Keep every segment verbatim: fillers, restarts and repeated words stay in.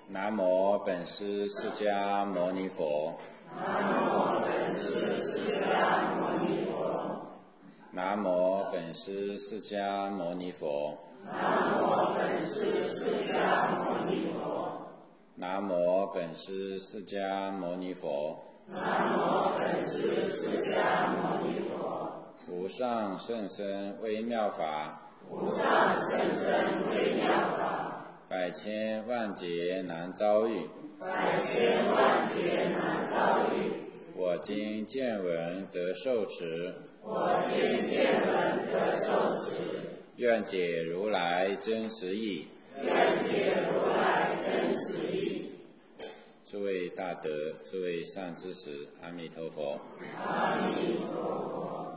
南无本师释迦牟尼佛。 南无本师释迦牟尼佛。 南无本师释迦牟尼佛。 南无本师释迦牟尼佛。 南无本师释迦牟尼佛。 南无本师释迦牟尼佛。 无上甚深微妙法。 无上甚深微妙法。 百千万劫难遭遇。 百千万劫难遭遇。 我今见闻得受持。 我今见闻得受持。 愿解如来真实义。 愿解如来真实义。 诸位大德，诸位善知识，阿弥陀佛。 阿弥陀佛。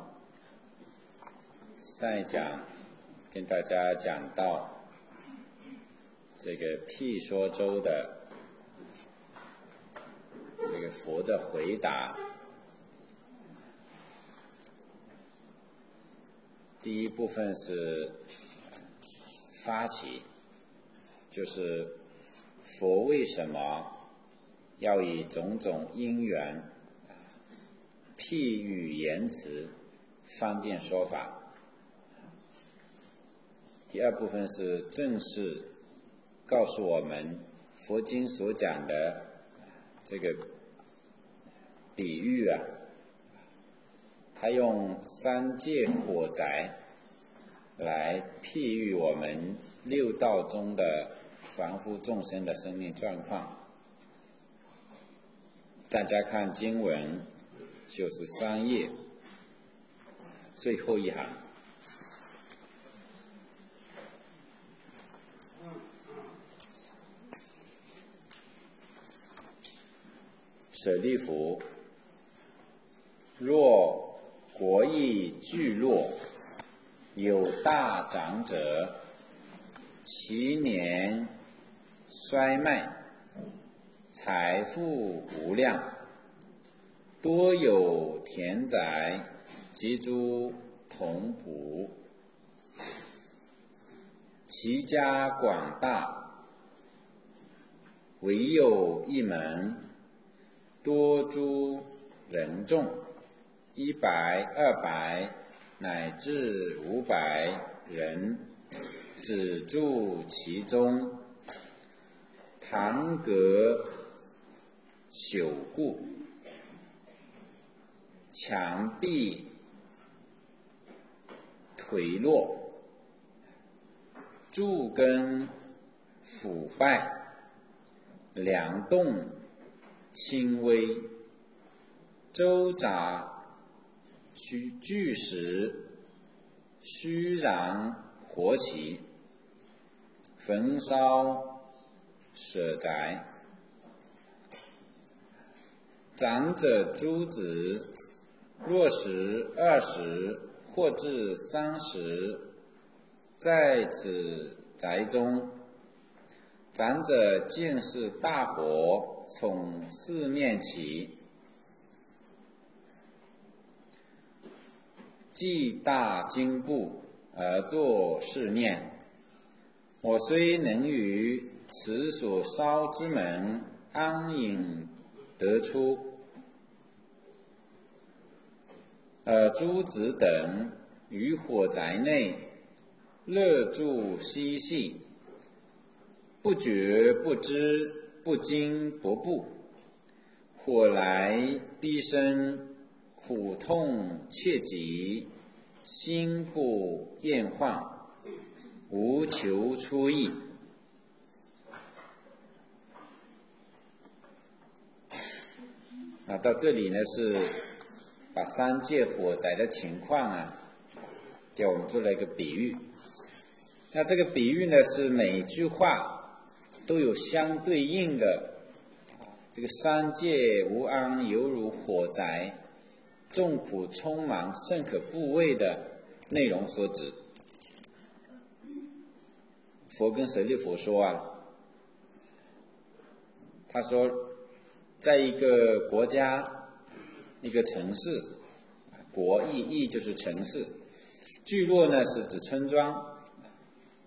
上一讲跟大家讲到这个譬说周的这个佛的回答。第一部分是发起，就是佛为什么要以种种因缘譬喻言辞，方便说法。第二部分是正式告诉我们佛经所讲的这个比喻啊，他用三界火灾来譬喻我们六道中的凡夫众生的生命状况。大家看经文九十三页最后一行。舍利弗，若国邑聚落，有大长者，其年衰迈，财富无量，多有田宅及诸僮仆，其家广大，唯有一门，多诸人众，一百、二百乃至五百人，只住其中，堂阁朽固，墙壁颓落，柱根腐败，梁栋轻微，周匝巨石，虚壤火起，焚烧舍宅。长者诸子，若十、二十或至三十，在此宅中，长者见是大火从四面起，既大惊怖而作是念：我虽能于此所烧之门安隐得出，而诸子等于火宅内乐住嬉戏，不觉不知，不惊不怖，火来逼身，苦痛切疾，心不厌患，无求出意。那到这里呢，是把三界火灾的情况啊，给我们做了一个比喻。那这个比喻呢，是每一句话都有相对应的，这个三界无安犹如火灾，众苦匆忙甚可怖畏的内容所指。佛跟舍利弗说啊，他说在一个国家一个城市，国邑邑就是城市，聚落呢是指村庄，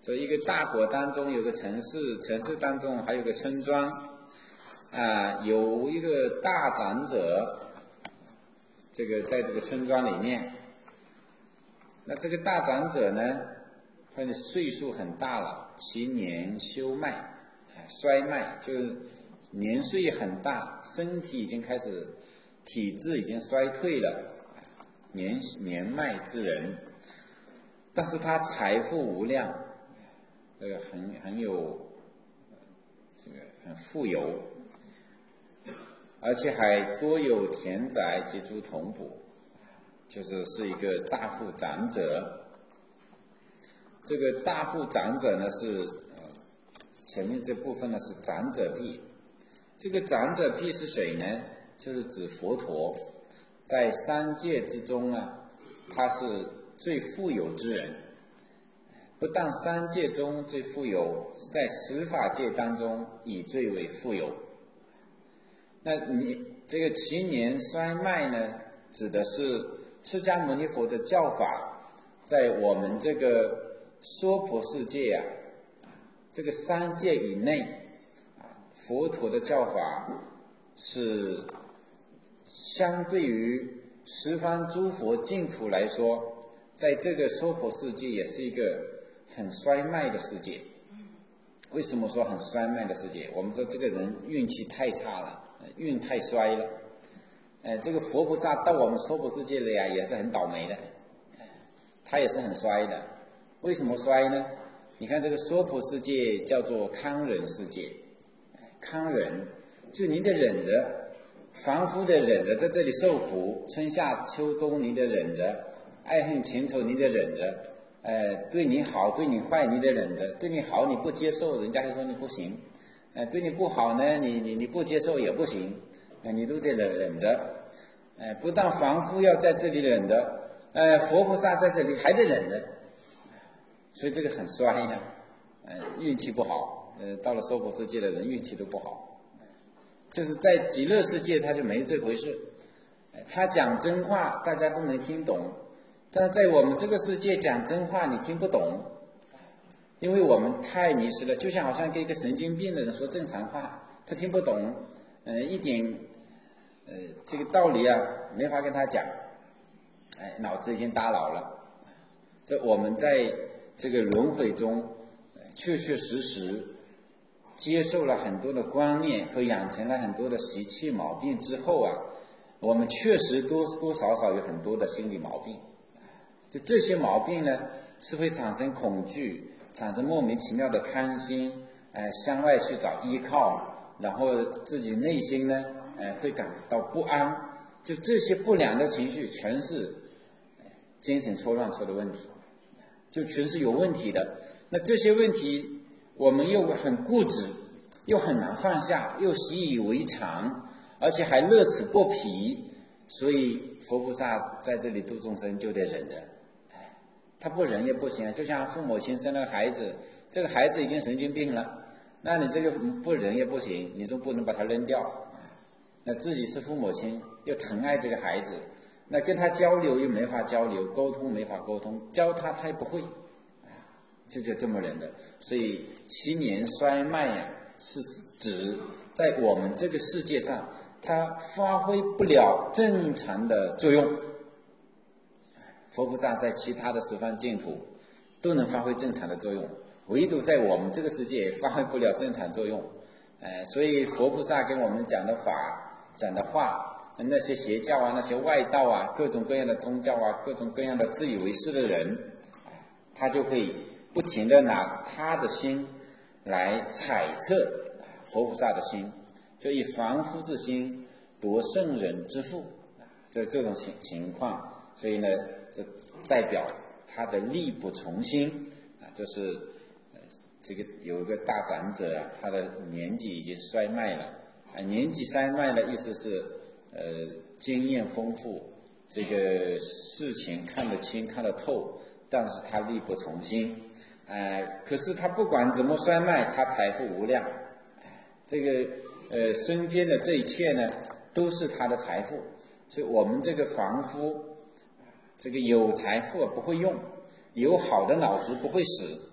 这一个大国当中有个城市，城市当中还有个村庄，啊，有一个大长者，这个在这个村庄里面，那这个大长者呢，他的岁数很大了，其年休迈，衰迈，就是年岁很大，身体已经开始，体质已经衰退了，年年迈之人，但是他财富无量，这个很很有，这个很富有，而且还多有田宅及诸同仆，就是是一个大富长者。这个大富长者呢是，呃，前面这部分呢是长者辟。这个长者辟是谁呢？就是指佛陀，在三界之中呢，他是最富有之人。不但三界中最富有，在十法界当中以最为富有。那你这个其年衰迈呢，指的是释迦牟尼佛的教法，在我们这个娑婆世界啊，这个三界以内，佛陀的教法是相对于十方诸佛净土来说，在这个娑婆世界也是一个很衰迈的世界。为什么说很衰迈的世界？我们说这个人运气太差了，运太衰了。呃，这个佛菩萨到我们娑婆世界里啊，也是很倒霉的，他也是很衰的。为什么衰呢？你看这个娑婆世界叫做康忍世界，康忍就您的忍着，凡夫的忍着在这里受苦，春夏秋冬您的忍着，爱恨情仇您的忍着，呃，对你好对你坏你的忍着，对你好你不接受，人家就说你不行，呃，对你不好呢，你你你不接受也不行，呃，你都得忍忍着，呃，不但凡夫要在这里忍着，呃，佛菩萨在这里还得忍着。所以这个很衰呀，呃，运气不好，呃，到了娑婆世界的人运气都不好，就是在极乐世界他就没这回事，他讲真话大家都能听懂，但是在我们这个世界讲真话你听不懂，因为我们太迷失了，就像好像跟一个神经病的人说正常话，他听不懂，呃，一点，呃，这个道理啊没法跟他讲，哎，脑子已经打老了。这我们在这个轮回中，确确实实接受了很多的观念和养成了很多的习气毛病之后啊，我们确实多多少少有很多的心理毛病。就这些毛病呢，是会产生恐惧，产生莫名其妙的贪心，呃，向外去找依靠，然后自己内心呢，呃，会感到不安。就这些不良的情绪，全是精神错乱出的问题。就全是有问题的，那这些问题我们又很固执，又很难放下，又习以为常，而且还乐此不疲，所以佛菩萨在这里度众生就得忍着，他不忍也不行，就像父母亲生了个孩子，这个孩子已经神经病了，那你这个不忍也不行，你就不能把他扔掉，那自己是父母亲又疼爱这个孩子，那跟他交流又没法交流，沟通没法沟通，教他他也不会，就就这么忍的。所以其年衰迈呀、啊，是指在我们这个世界上，它发挥不了正常的作用。佛菩萨在其他的十方净土都能发挥正常的作用，唯独在我们这个世界发挥不了正常作用。呃，所以佛菩萨跟我们讲的法、讲的话。那些邪教啊，那些外道啊，各种各样的宗教啊，各种各样的自以为是的人，他就会不停地拿他的心来揣测佛菩萨的心，就以凡夫之心夺圣人之腹，这这种情情况，所以呢，这代表他的力不从心啊，就是这个有一个大长者啊，他的年纪已经衰迈了啊，年纪衰迈的意思是。呃，经验丰富，这个事情看得清看得透，但是他力不从心，呃，可是他不管怎么衰迈，他财富无量，这个呃身边的这一切呢，都是他的财富，所以我们这个凡夫，这个有财富不会用，有好的脑子不会使，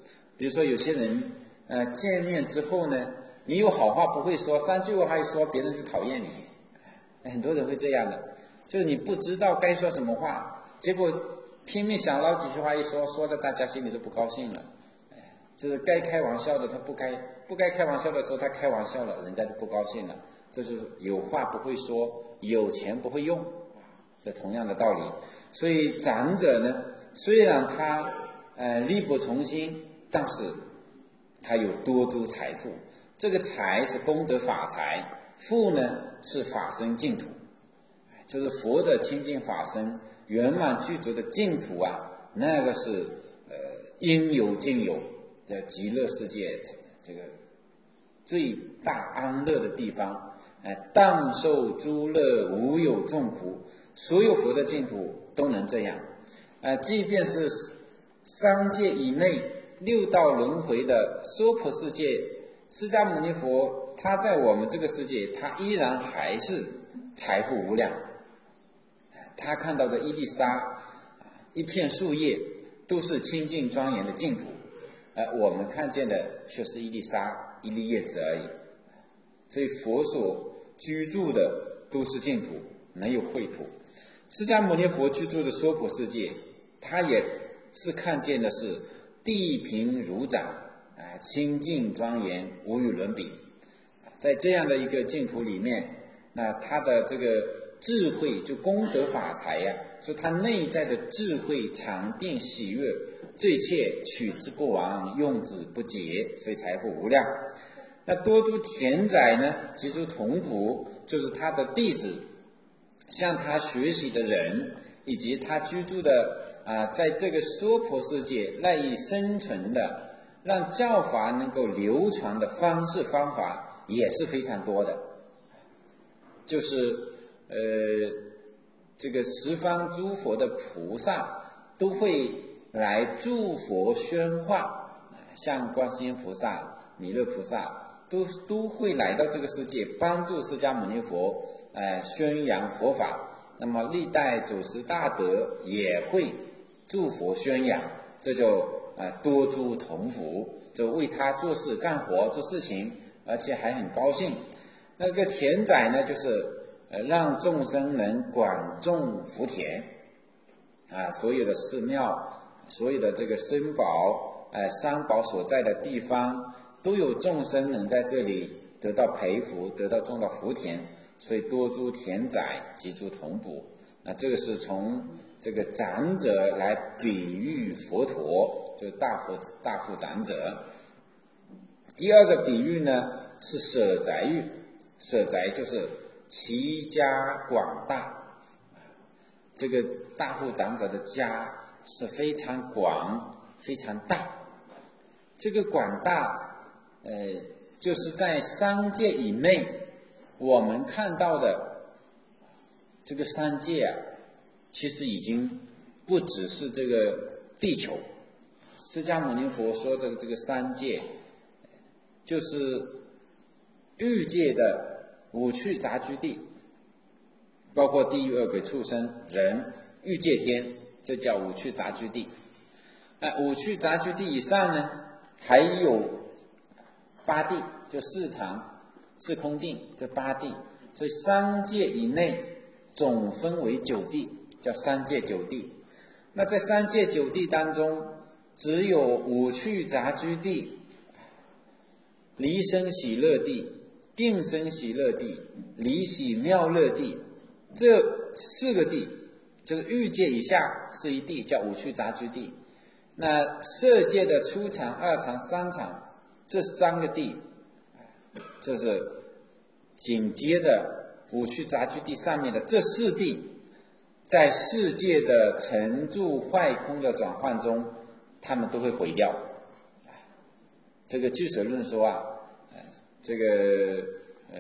比如说有些人呃见面之后呢，你有好话不会说，三句话一说，别人就讨厌你。很多人会这样的，就是你不知道该说什么话，结果拼命想捞几句话一说，说的大家心里都不高兴了。就是该开玩笑的他不该不该开玩笑的时候他开玩笑了，人家就不高兴了。这就是有话不会说，有钱不会用，这同样的道理。所以长者呢，虽然他呃力不从心，但是他有多诸财富。这个财是功德法财，富呢是法身净土，就是佛的清净法身圆满具足的净土啊，那个是呃应有尽有的极乐世界，这个最大安乐的地方。呃，但受诸乐，无有众苦。所有佛的净土都能这样。呃，即便是三界以内六道轮回的娑婆世界，释迦牟尼佛他在我们这个世界，他依然还是财富无量。他看到的伊丽莎一片树叶都是清净庄严的净土，呃，我们看见的却是伊丽莎一粒叶子而已。所以佛所居住的都是净土，没有秽土。释迦牟尼佛居住的娑婆世界，他也是看见的是地平如掌，啊，清净庄严，无与伦比。在这样的一个净土里面，那他的这个智慧，就功德法财呀、啊，说他内在的智慧、常定、喜悦，这一切取之不亡，用之不竭，所以财富无量。那多诸田宅呢，即诸童仆，就是他的弟子，向他学习的人，以及他居住的啊、呃，在这个娑婆世界赖以生存的，让教法能够流传的方式方法也是非常多的。就是呃，这个十方诸佛的菩萨都会来助佛宣化，像观世音菩萨、弥勒菩萨。都都会来到这个世界，帮助释迦牟尼佛呃宣扬佛法。那么历代祖师大德也会助佛宣扬，这就呃多诸童仆，就为他做事干活做事情，而且还很高兴。那个田宅呢，就是呃让众生能广种福田啊，所有的寺庙，所有的这个僧宝呃三宝所在的地方，都有众生能在这里得到培福，得到种到福田，所以多诸田宅，及诸童仆。那这个是从这个长者来比喻佛陀，就是大佛大富长者。第二个比喻呢是舍宅喻，舍宅就是其家广大，这个大富长者的家是非常广非常大，这个广大呃，就是在三界以内，我们看到的这个三界啊，其实已经不只是这个地球。释迦牟尼佛说的这个三界，就是欲界的五趣杂居地，包括地狱、恶鬼、畜生、人、欲界天，这叫五趣杂居地。那五趣杂居地以上呢，还有八地，就四常、四空定，这八地。所以三界以内总分为九地，叫三界九地。那在三界九地当中，只有五趣杂居地、离生喜乐地、定生喜乐地、离喜妙乐地，这四个地，就是欲界以下是一地，叫五趣杂居地。那色界的初常、二常、三常，这三个地，就是紧接着五趣杂居地上面的这四地，在世界的成住坏空的转换中，他们都会毁掉。这个俱舍论说啊，这个呃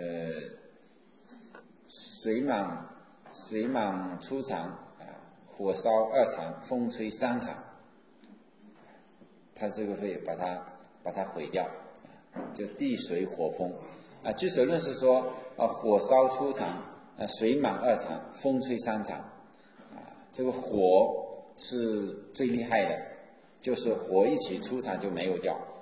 水满水满初常啊，火烧二常，风吹三常，它这个会把它把它毁掉，就地水火风啊。俱舍论是说啊，火烧初常，啊水满二常，风吹三常啊。这个火是最厉害的，就是火一起初常就没有掉。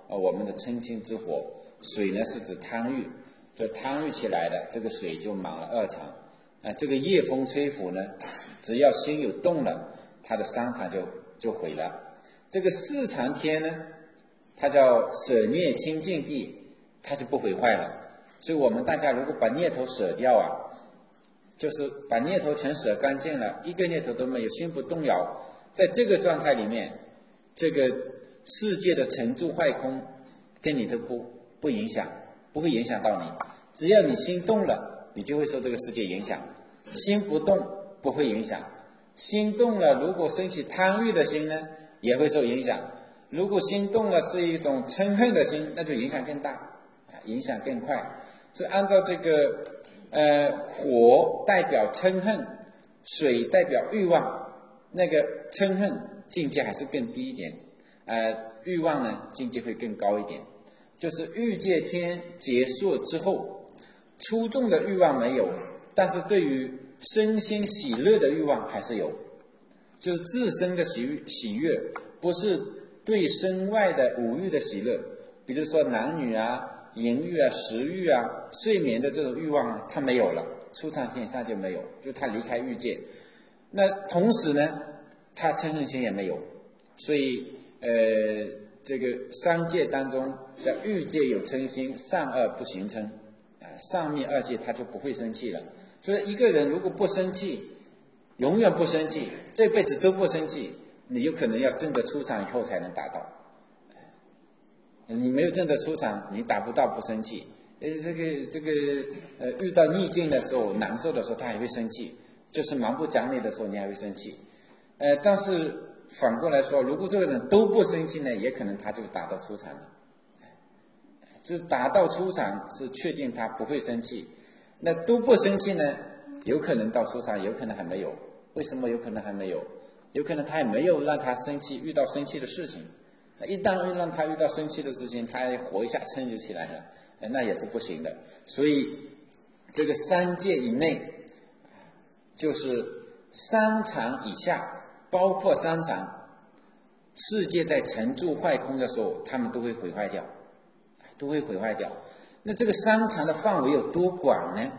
呃我们的嗔心之火，水呢是指贪欲，就贪欲起来的这个水就满了二场。啊，这个夜风吹拂呢，只要心有动了，它的三场就就毁了。这个四常天呢，它叫舍孽清净地，它就不毁坏了。所以我们大家如果把念头舍掉啊，就是把念头全舍干净了，一个念头都没有，心不动摇，在这个状态里面，这个世界的成住坏空跟你都不不影响，不会影响到你。只要你心动了，你就会受这个世界影响；心不动不会影响。心动了，如果升起贪欲的心呢，也会受影响。如果心动了是一种嗔恨的心，那就影响更大，影响更快。所以按照这个呃，火代表嗔恨，水代表欲望，那个嗔恨境界还是更低一点，呃，欲望呢境界会更高一点。就是欲界天结束之后，出众的欲望没有，但是对于身心喜乐的欲望还是有，就是自身的喜喜悦，不是对身外的五欲的喜乐，比如说男女啊、淫欲啊、食欲啊、睡眠的这种欲望啊，他没有了，出场天上就没有，就他离开欲界。那同时呢，他嗔恨心也没有，所以呃，这个三界当中，在欲界有嗔心，上恶不形嗔啊，上面二界他就不会生气了。所以一个人如果不生气，永远不生气，这辈子都不生气，你有可能要真的出场以后才能达到。你没有真的出场，你达不到不生气。呃，这个这个呃，遇到逆境的时候、难受的时候，他还会生气；就是蛮不讲理的时候，你还会生气。呃，但是反过来说，如果这个人都不生气呢，也可能他就达到出场了。就是达到出场是确定他不会生气。那都不生气呢，有可能到出场，有可能还没有。为什么有可能还没有？有可能他还没有让他生气，遇到生气的事情。一旦让他遇到生气的事情，他火一下嗔就起来了，那也是不行的。所以这个三界以内，就是三常以下，包括三常，世界在成住坏空的时候，他们都会毁坏掉，都会毁坏掉。那这个三常的范围有多广呢？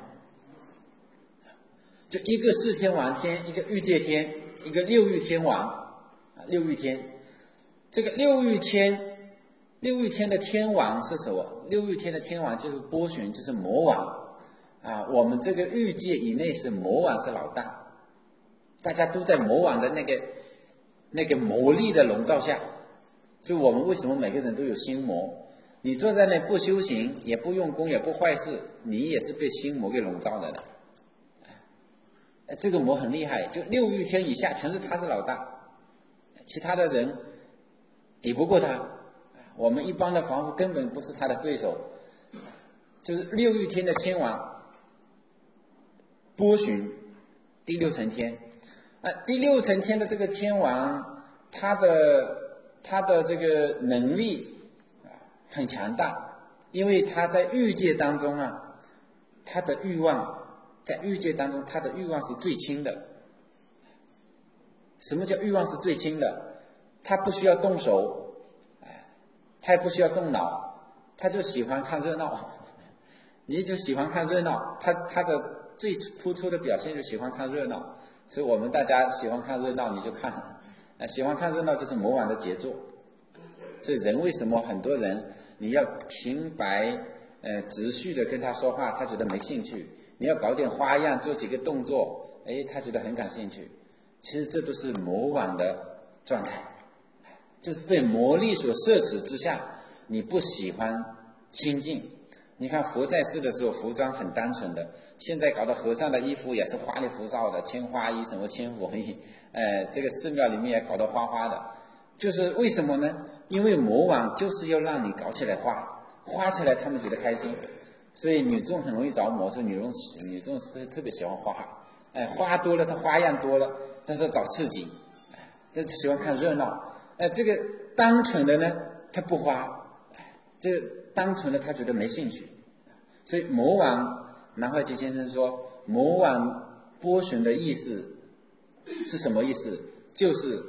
就一个四天王天，一个欲界天，一个六欲天王，六欲天。这个六欲天，六欲天的天王是什么？六欲天的天王就是波旬，就是魔王啊。我们这个欲界以内是魔王是老大，大家都在魔王的那个那个魔力的笼罩下。所以我们为什么每个人都有心魔？你坐在那不修行，也不用功，也不坏事，你也是被心魔给笼罩了的。这个魔很厉害，就六欲天以下全是他是老大，其他的人抵不过他，我们一般的凡夫根本不是他的对手。就是六欲天的天王波旬，第六层天啊，第六层天的这个天王，他的他的这个能力很强大，因为他在欲界当中啊，他的欲望在欲界当中，他的欲望是最轻的。什么叫欲望是最轻的？他不需要动手，他也不需要动脑，他就喜欢看热闹。你就喜欢看热闹，他他的最突出的表现就喜欢看热闹。所以我们大家喜欢看热闹，你就看，啊，喜欢看热闹就是魔王的杰作。所以人为什么很多人你要平白呃直叙的跟他说话，他觉得没兴趣。你要搞点花样，做几个动作，哎，他觉得很感兴趣。其实这都是魔王的状态，就是被魔力所摄持之下，你不喜欢清净。你看佛在世的时候，服装很单纯的，现在搞的和尚的衣服也是花里胡哨的，千花衣什么千佛衣，呃，这个寺庙里面也搞得花花的。就是为什么呢？因为魔王就是要让你搞起来花，花起来他们觉得开心。所以女众很容易着魔，是女众女众是特别喜欢花，哎，花多了，她花样多了，但是找刺激，哎，喜欢看热闹。哎，这个单纯的呢，她不花，哎，这个单纯的她觉得没兴趣。所以魔王，南怀瑾先生说，魔王波旬的意思是什么意思？就是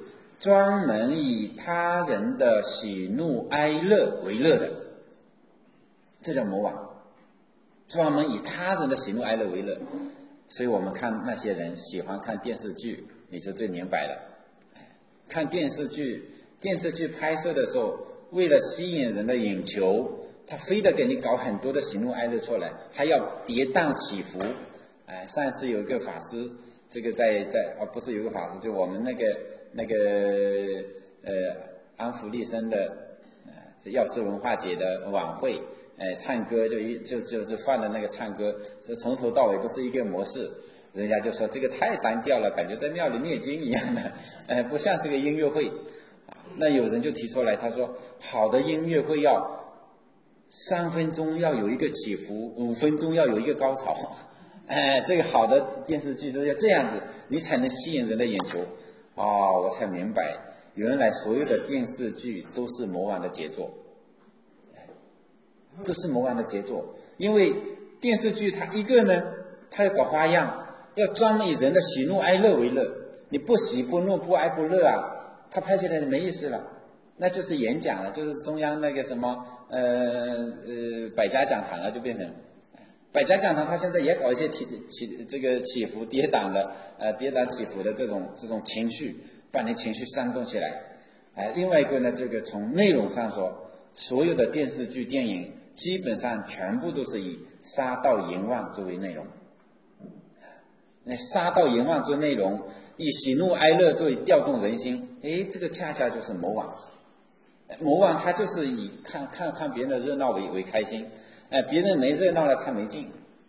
专门以他人的喜怒哀乐为乐的，这叫魔王。专门以他人的喜怒哀乐为乐，所以我们看那些人喜欢看电视剧，你就最明白了。看电视剧，电视剧拍摄的时候，为了吸引人的眼球，他非得给你搞很多的喜怒哀乐出来，还要跌宕起伏。哎，上一次有一个法师，这个在在哦，不是有一个法师，就我们那个那个呃安福利生的呃药师文化节的晚会。哎，唱歌就一就就是放的那个唱歌，这从头到尾都是一个模式，人家就说这个太单调了，感觉在庙里念经一样的，哎，不像是个音乐会。那有人就提出来，他说好的音乐会要三分钟要有一个起伏，五分钟要有一个高潮，哎，这个好的电视剧都要这样子，你才能吸引人的眼球。哦，我才明白，原来所有的电视剧都是魔王的杰作。这是魔王的杰作，因为电视剧它一个呢，它要搞花样，要专门以人的喜怒哀乐为乐，你不喜不怒不哀不乐啊，它拍起来没意思了，那就是演讲了，就是中央那个什么呃呃百家讲坛了，就变成百家讲坛，它现在也搞一些起起这个起伏跌宕的呃跌宕起伏的这种这种情绪，把你情绪煽动起来。哎、呃，另外一个呢，这个从内容上说，所有的电视剧电影基本上全部都是以杀盗淫妄作为内容，那杀盗淫妄作为内容，以喜怒哀乐作为调动人心，诶，这个恰恰就是魔王。魔王他就是以看看看别人的热闹为为开心，哎，别人没热闹了他没劲。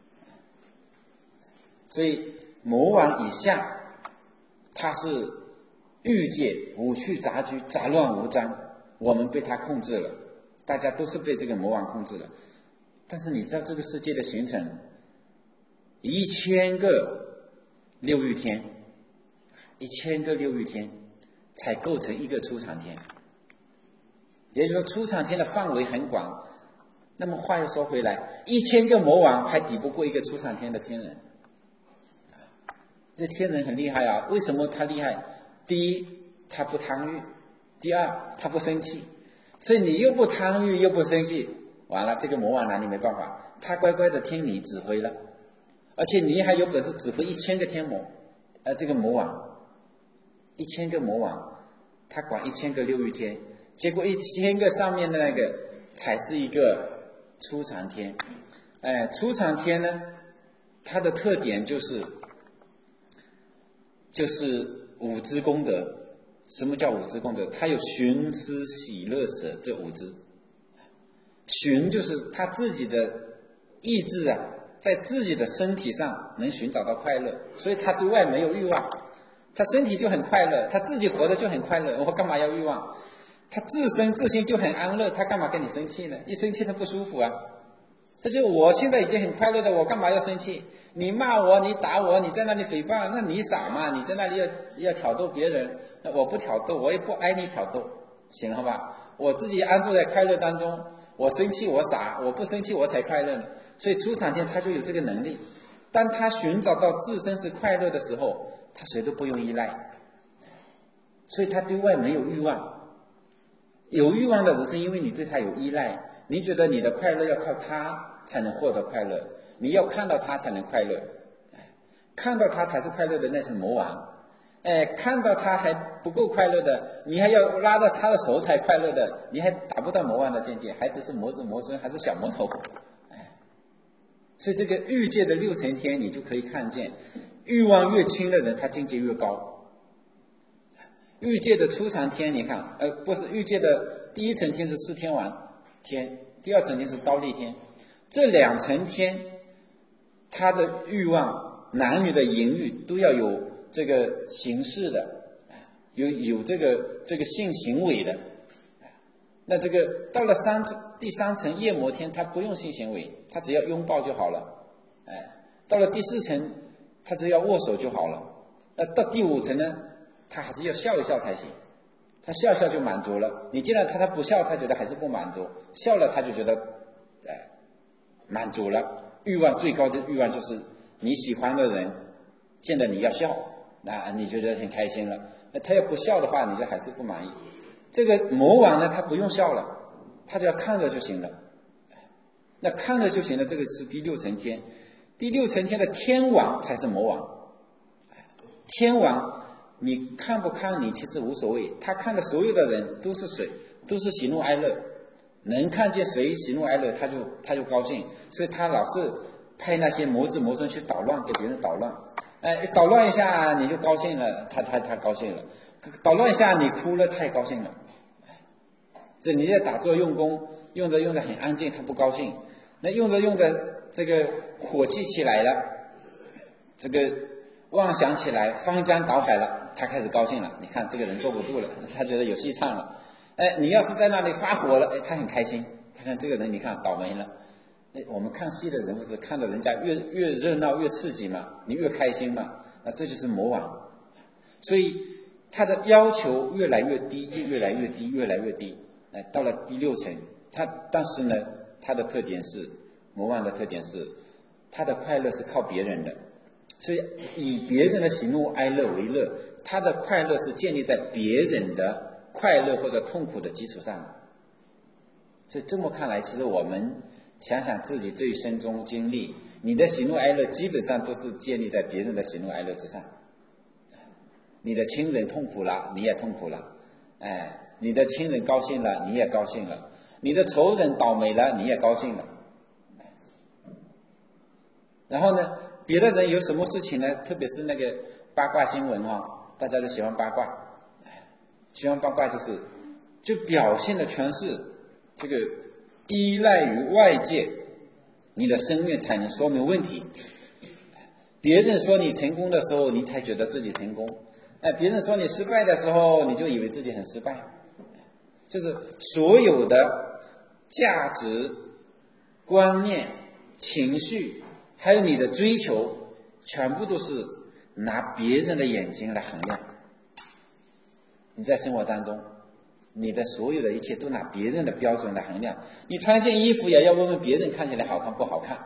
所以魔王以下，他是欲界五趣杂居，杂乱无章，我们被他控制了。大家都是被这个魔王控制的，但是你知道这个世界的形成，一千个六欲天，一千个六欲天才构成一个出场天，也就是说出场天的范围很广。那么话又说回来，一千个魔王还抵不过一个出场天的天人。这天人很厉害啊，为什么他厉害？第一，他不贪欲；第二，他不生气。所以你又不贪欲又不生气，完了这个魔王拿你没办法，他乖乖的听你指挥了，而且你还有本事指挥一千个天魔，呃，这个魔王，一千个魔王，他管一千个六欲天，结果一千个上面的那个才是一个出场天，哎，出场天呢，它的特点就是就是五支功德。什么叫五支功德？它有寻思喜乐舍这五支。寻就是他自己的意志啊，在自己的身体上能寻找到快乐，所以他对外没有欲望，他身体就很快乐，他自己活得就很快乐，我干嘛要欲望？他自身自心就很安乐，他干嘛跟你生气呢？一生气他不舒服啊。这就我现在已经很快乐的，我干嘛要生气？你骂我，你打我，你在那里诽谤，那你傻嘛？你在那里要要挑逗别人，那我不挑逗，我也不挨你挑逗，行了吧？我自己安住在快乐当中，我生气我傻，我不生气我才快乐呢。所以出场天他就有这个能力，当他寻找到自身是快乐的时候，他谁都不用依赖，所以他对外没有欲望。有欲望的只是因为你对他有依赖，你觉得你的快乐要靠他才能获得快乐，你要看到他才能快乐，看到他才是快乐的，那是魔王。哎，看到他还不够快乐的，你还要拉着他的手才快乐的，你还达不到魔王的境界，还只是魔子魔孙，还是小魔头。哎，所以这个欲界的六层天，你就可以看见，欲望越轻的人，他境界越高。欲界的出场天，你看，呃，不是欲界的第一层天是四天王天，第二层天是忉利天，这两层天，他的欲望，男女的淫欲都要有这个形式的，有有这个这个性行为的。那这个到了三第三层夜摩天，他不用性行为，他只要拥抱就好了。哎，到了第四层，他只要握手就好了。那到第五层呢？他还是要笑一笑才行，他笑笑就满足了。你见到他他不笑，他觉得还是不满足；笑了他就觉得，哎，满足了。欲望最高的欲望就是你喜欢的人见到你要笑，那你就觉得很开心了。 他要不笑的话，你就还是不满意。这个魔王呢，他不用笑了，他只要看着就行了。那看着就行了，这个是第六层天。第六层天的天王才是魔王。天王你看不看你其实无所谓，他看的所有的人都是谁，都是喜怒哀乐，能看见谁喜怒哀乐他就他就高兴，所以他老是派那些魔子魔孙去捣乱，给别人捣乱。哎，捣乱一下你就高兴了，他他他高兴了；捣乱一下你哭了，他也高兴了。这你在打坐用功，用着用着很安静，他不高兴；那用着用着这个火气起来了，这个妄想起来，翻江倒海了，他开始高兴了。你看这个人坐不住了，他觉得有戏唱了。哎，你要是在那里发火了，哎，他很开心。他看这个人，你看倒霉了。哎，我们看戏的人不是看到人家越越热闹越刺激嘛，你越开心嘛，那这就是魔王。所以他的要求越来越低，越来越低，越来越低。哎，到了第六层，他但是呢，他的特点是魔王的特点是，他的快乐是靠别人的，所以以别人的喜怒哀乐为乐，他的快乐是建立在别人的快乐或者痛苦的基础上的。所以这么看来，其实我们想想自己这一生中经历，你的喜怒哀乐基本上都是建立在别人的喜怒哀乐之上。你的亲人痛苦了，你也痛苦了，哎，你的亲人高兴了，你也高兴了，你的仇人倒霉了，你也高兴了。然后呢，别的人有什么事情呢？特别是那个八卦新闻啊，大家都喜欢八卦，喜欢八卦就是就表现的全是这个依赖于外界，你的生命才能说明问题。别人说你成功的时候，你才觉得自己成功；哎，别人说你失败的时候，你就以为自己很失败。就是所有的价值、观念、情绪，还有你的追求，全部都是拿别人的眼睛来衡量。你在生活当中，你的所有的一切都拿别人的标准来衡量。你穿件衣服也要问问别人看起来好看不好看，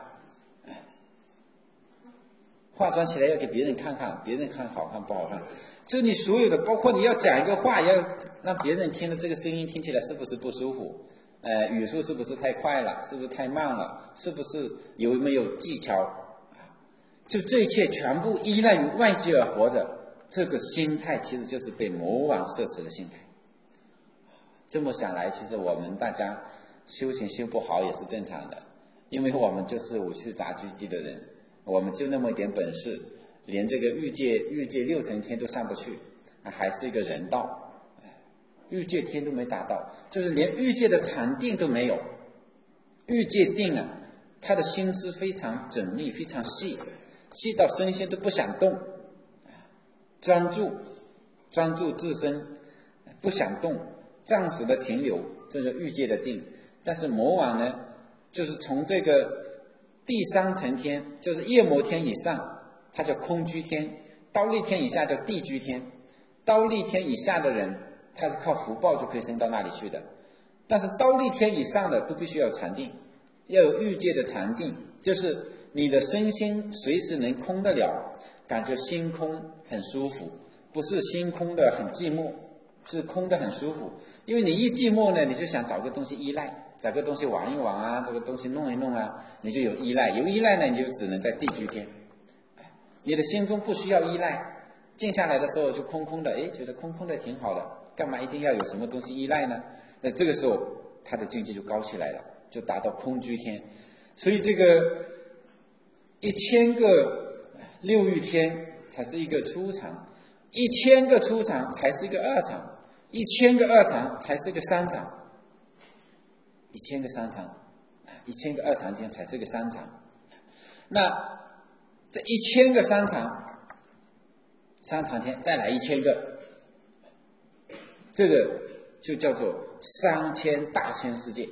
化妆起来要给别人看看，别人看好看不好看。就你所有的，包括你要讲一个话，要让别人听的这个声音听起来是不是不舒服，呃，语速是不是太快了，是不是太慢了，是不是有没有技巧，就这一切全部依赖于外界而活着。这个心态其实就是被魔王摄持的心态。这么想来，其实我们大家修行修不好也是正常的，因为我们就是五趣杂居地的人，我们就那么一点本事，连这个欲界欲界六层天都上不去，还是一个人道，欲界天都没达到，就是连欲界的禅定都没有。欲界定啊，他的心思非常缜密，非常细，细到身心都不想动，专注专注自身，不想动，暂时的停留，这是欲界的定。但是魔王呢，就是从这个第三层天，就是夜摩天以上，它叫空居天；刀立天以下叫地居天。刀立天以下的人，他是靠福报就可以升到那里去的。但是刀立天以上的都必须要有禅定，要有欲界的禅定，就是你的身心随时能空得了，感觉心空很舒服，不是心空的很寂寞，是空的很舒服。因为你一寂寞呢，你就想找个东西依赖，找个东西玩一玩啊，这个东西弄一弄啊，你就有依赖，有依赖呢，你就只能在地居天。你的心中不需要依赖，静下来的时候就空空的，诶，觉得空空的挺好的，干嘛一定要有什么东西依赖呢？那这个时候他的境界就高起来了，就达到空居天。所以这个一千个六欲天才是一个初禅，一千个初禅才是一个二禅，一千个二禅才是一个三禅，一千个三禅，一千个二禅天才是一个三禅。那这一千个三禅，三禅天再来一千个，这个就叫做三千大千世界。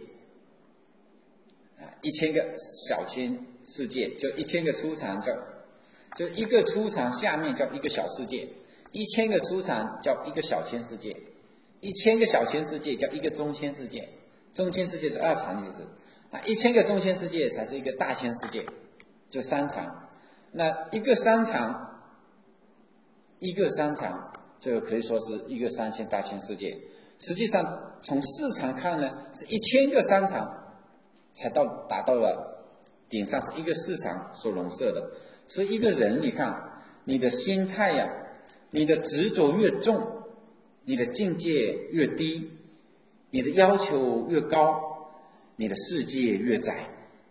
一千个小千世界，就一千个初禅叫，就一个初禅下面叫一个小世界，一千个初禅叫一个小千世界，一千个小千世界叫一个中千世界，中千世界是二禅，就是啊，一千个中千世界才是一个大千世界，就三禅。那一个三禅，一个三禅这个可以说是一个三千大千世界。实际上从市场看呢，是一千个商场才到达到了顶上，是一个市场所笼摄的。所以一个人，你看你的心态呀、啊，你的执着越重，你的境界越低，你的要求越高，你的世界越窄。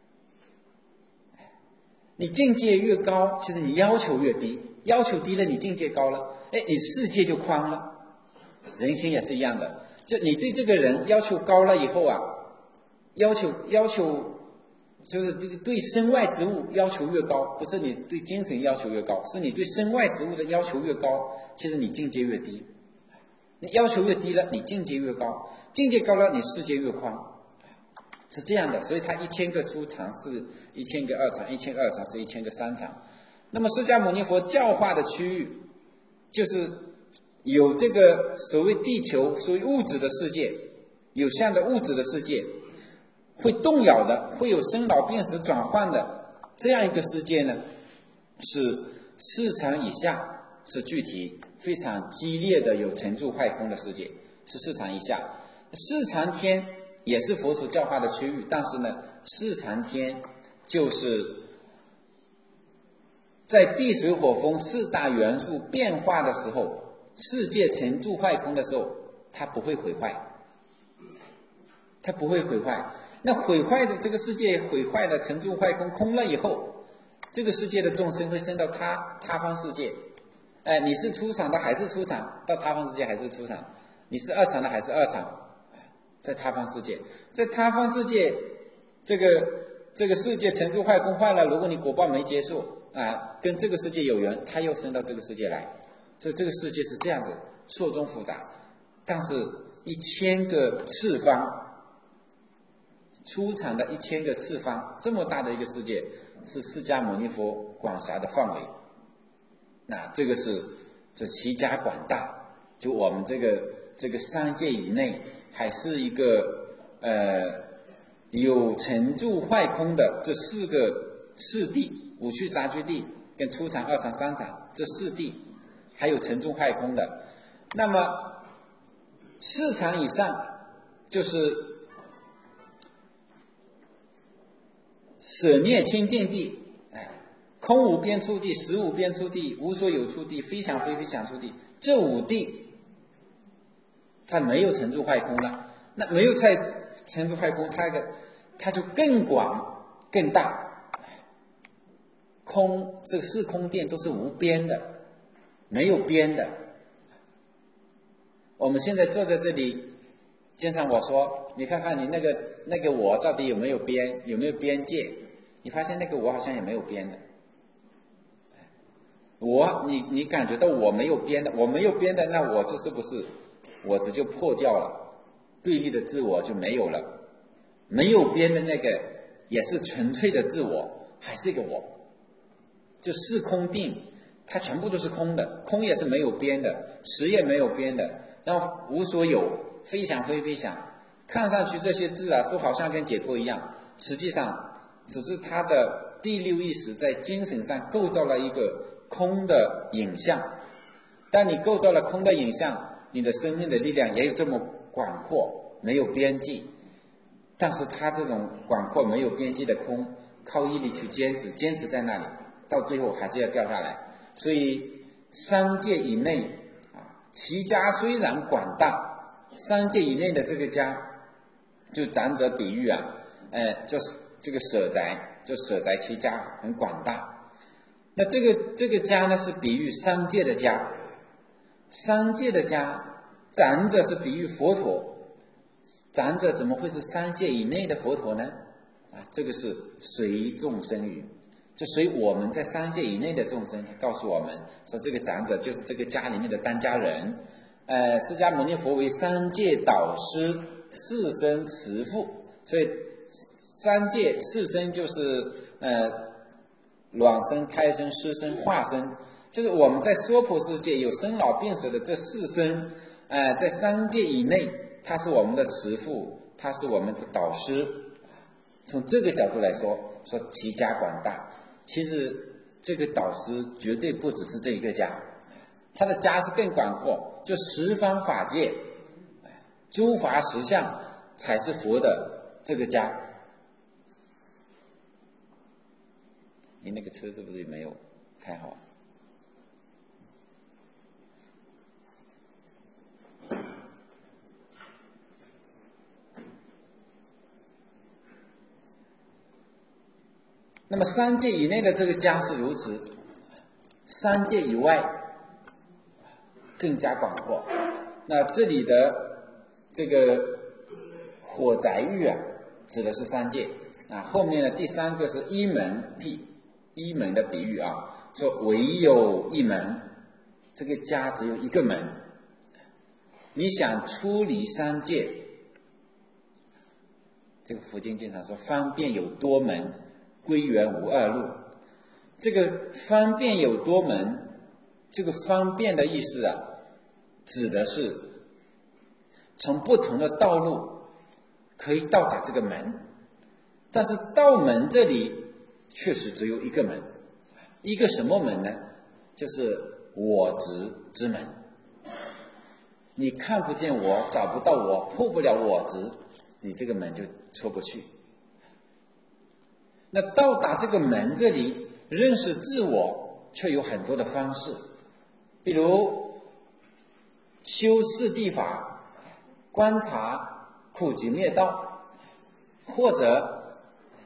你境界越高，其实你要求越低，要求低了，你境界高了，哎，你世界就宽了。人心也是一样的，就你对这个人要求高了以后啊，要求要求就是对对身外之物要求越高，不是你对精神要求越高，是你对身外之物的要求越高，其实你境界越低。你要求越低了，你境界越高，境界高了，你世界越宽。是这样的，所以它一千个初场是一千个二场，一千个二场是一千个三场。那么释迦牟尼佛教化的区域，就是有这个所谓地球，所谓物质的世界，有相的物质的世界，会动摇的，会有生老病死转换的这样一个世界呢，是四场以下，是具体非常激烈的有成住坏空的世界，是四场以下。四常天也是佛所教化的区域，但是呢，四常天就是在地水火风四大元素变化的时候，世界成住坏空的时候，它不会毁坏，它不会毁坏。那毁坏的这个世界毁坏的成住坏空空了以后，这个世界的众生会升到他他方世界。哎，你是出场的还是出场，到他方世界还是出场，你是二场的还是二场，在他方世界，在他方世界，这个这个世界成住坏空坏了，如果你果报没结束啊，跟这个世界有缘，他又升到这个世界来，所以这个世界是这样子错综复杂。但是一千个次方，出场的一千个次方，这么大的一个世界，是释迦牟尼佛管辖的范围。那这个是这其家广大，就我们这个这个三界以内，还是一个呃有成住坏空的这四个四地，五趣杂居地跟初场、二场、三场这四地，还有成住坏空的。那么四场以上就是舍念清净地，空无边处地、实无边处地、无所有处地、非想非非想处地，这五地它没有成住坏空了。那没有在成住坏空，它的它就更广更大。空这个四空殿都是无边的，没有边的。我们现在坐在这里，经常我说，你看看你那个那个我到底有没有边，有没有边界？你发现那个我好像也没有边的。我，你你感觉到我没有边的，我没有边的，那我就是不是我这就破掉了，对立的自我就没有了。没有边的那个也是纯粹的自我，还是一个我，就四空定，它全部都是空的，空也是没有边的，实也没有边的，然后无所有，非想非非想，看上去这些字啊都好像跟解脱一样，实际上只是它的第六意识在精神上构造了一个空的影像。当你构造了空的影像，你的生命的力量也有这么广阔，没有边际。但是它这种广阔没有边际的空，靠毅力去坚持，坚持在那里，到最后还是要掉下来。所以三界以内啊，其家虽然广大，三界以内的这个家，就长者比喻啊，呃，就是这个舍宅，就舍宅其家很广大。那这个这个家呢，是比喻三界的家，三界的家，长者是比喻佛陀。长者怎么会是三界以内的佛陀呢？啊，这个是随众生语，就随我们在三界以内的众生告诉我们说，这个长者就是这个家里面的当家人。呃，释迦牟尼佛为三界导师，四生慈父，所以三界四生就是呃卵生、胎生、湿生、化生，就是我们在娑婆世界有生老病死的这四生，呃，在三界以内。他是我们的慈父，他是我们的导师。从这个角度来说，说其家广大，其实这个导师绝对不只是这一个家， 他的家是更广阔，就十方法界，诸法实相才是佛的这个家。你那个车是不是也没有开好？那么三界以内的这个家是如此，三界以外更加广阔。那这里的这个火宅域啊，指的是三界啊。后面的第三个是一门譬，一门的比喻啊，说唯有一门，这个家只有一个门。你想出离三界，这个佛经经常说方便有多门，归元无二路。这个方便有多门，这个方便的意思啊，指的是从不同的道路可以到达这个门，但是到门这里确实只有一个门。一个什么门呢？就是我执之门。你看不见我，找不到我，破不了我执，你这个门就出不去。那到达这个门这里，认识自我却有很多的方式，比如修四谛法，观察苦集灭道，或者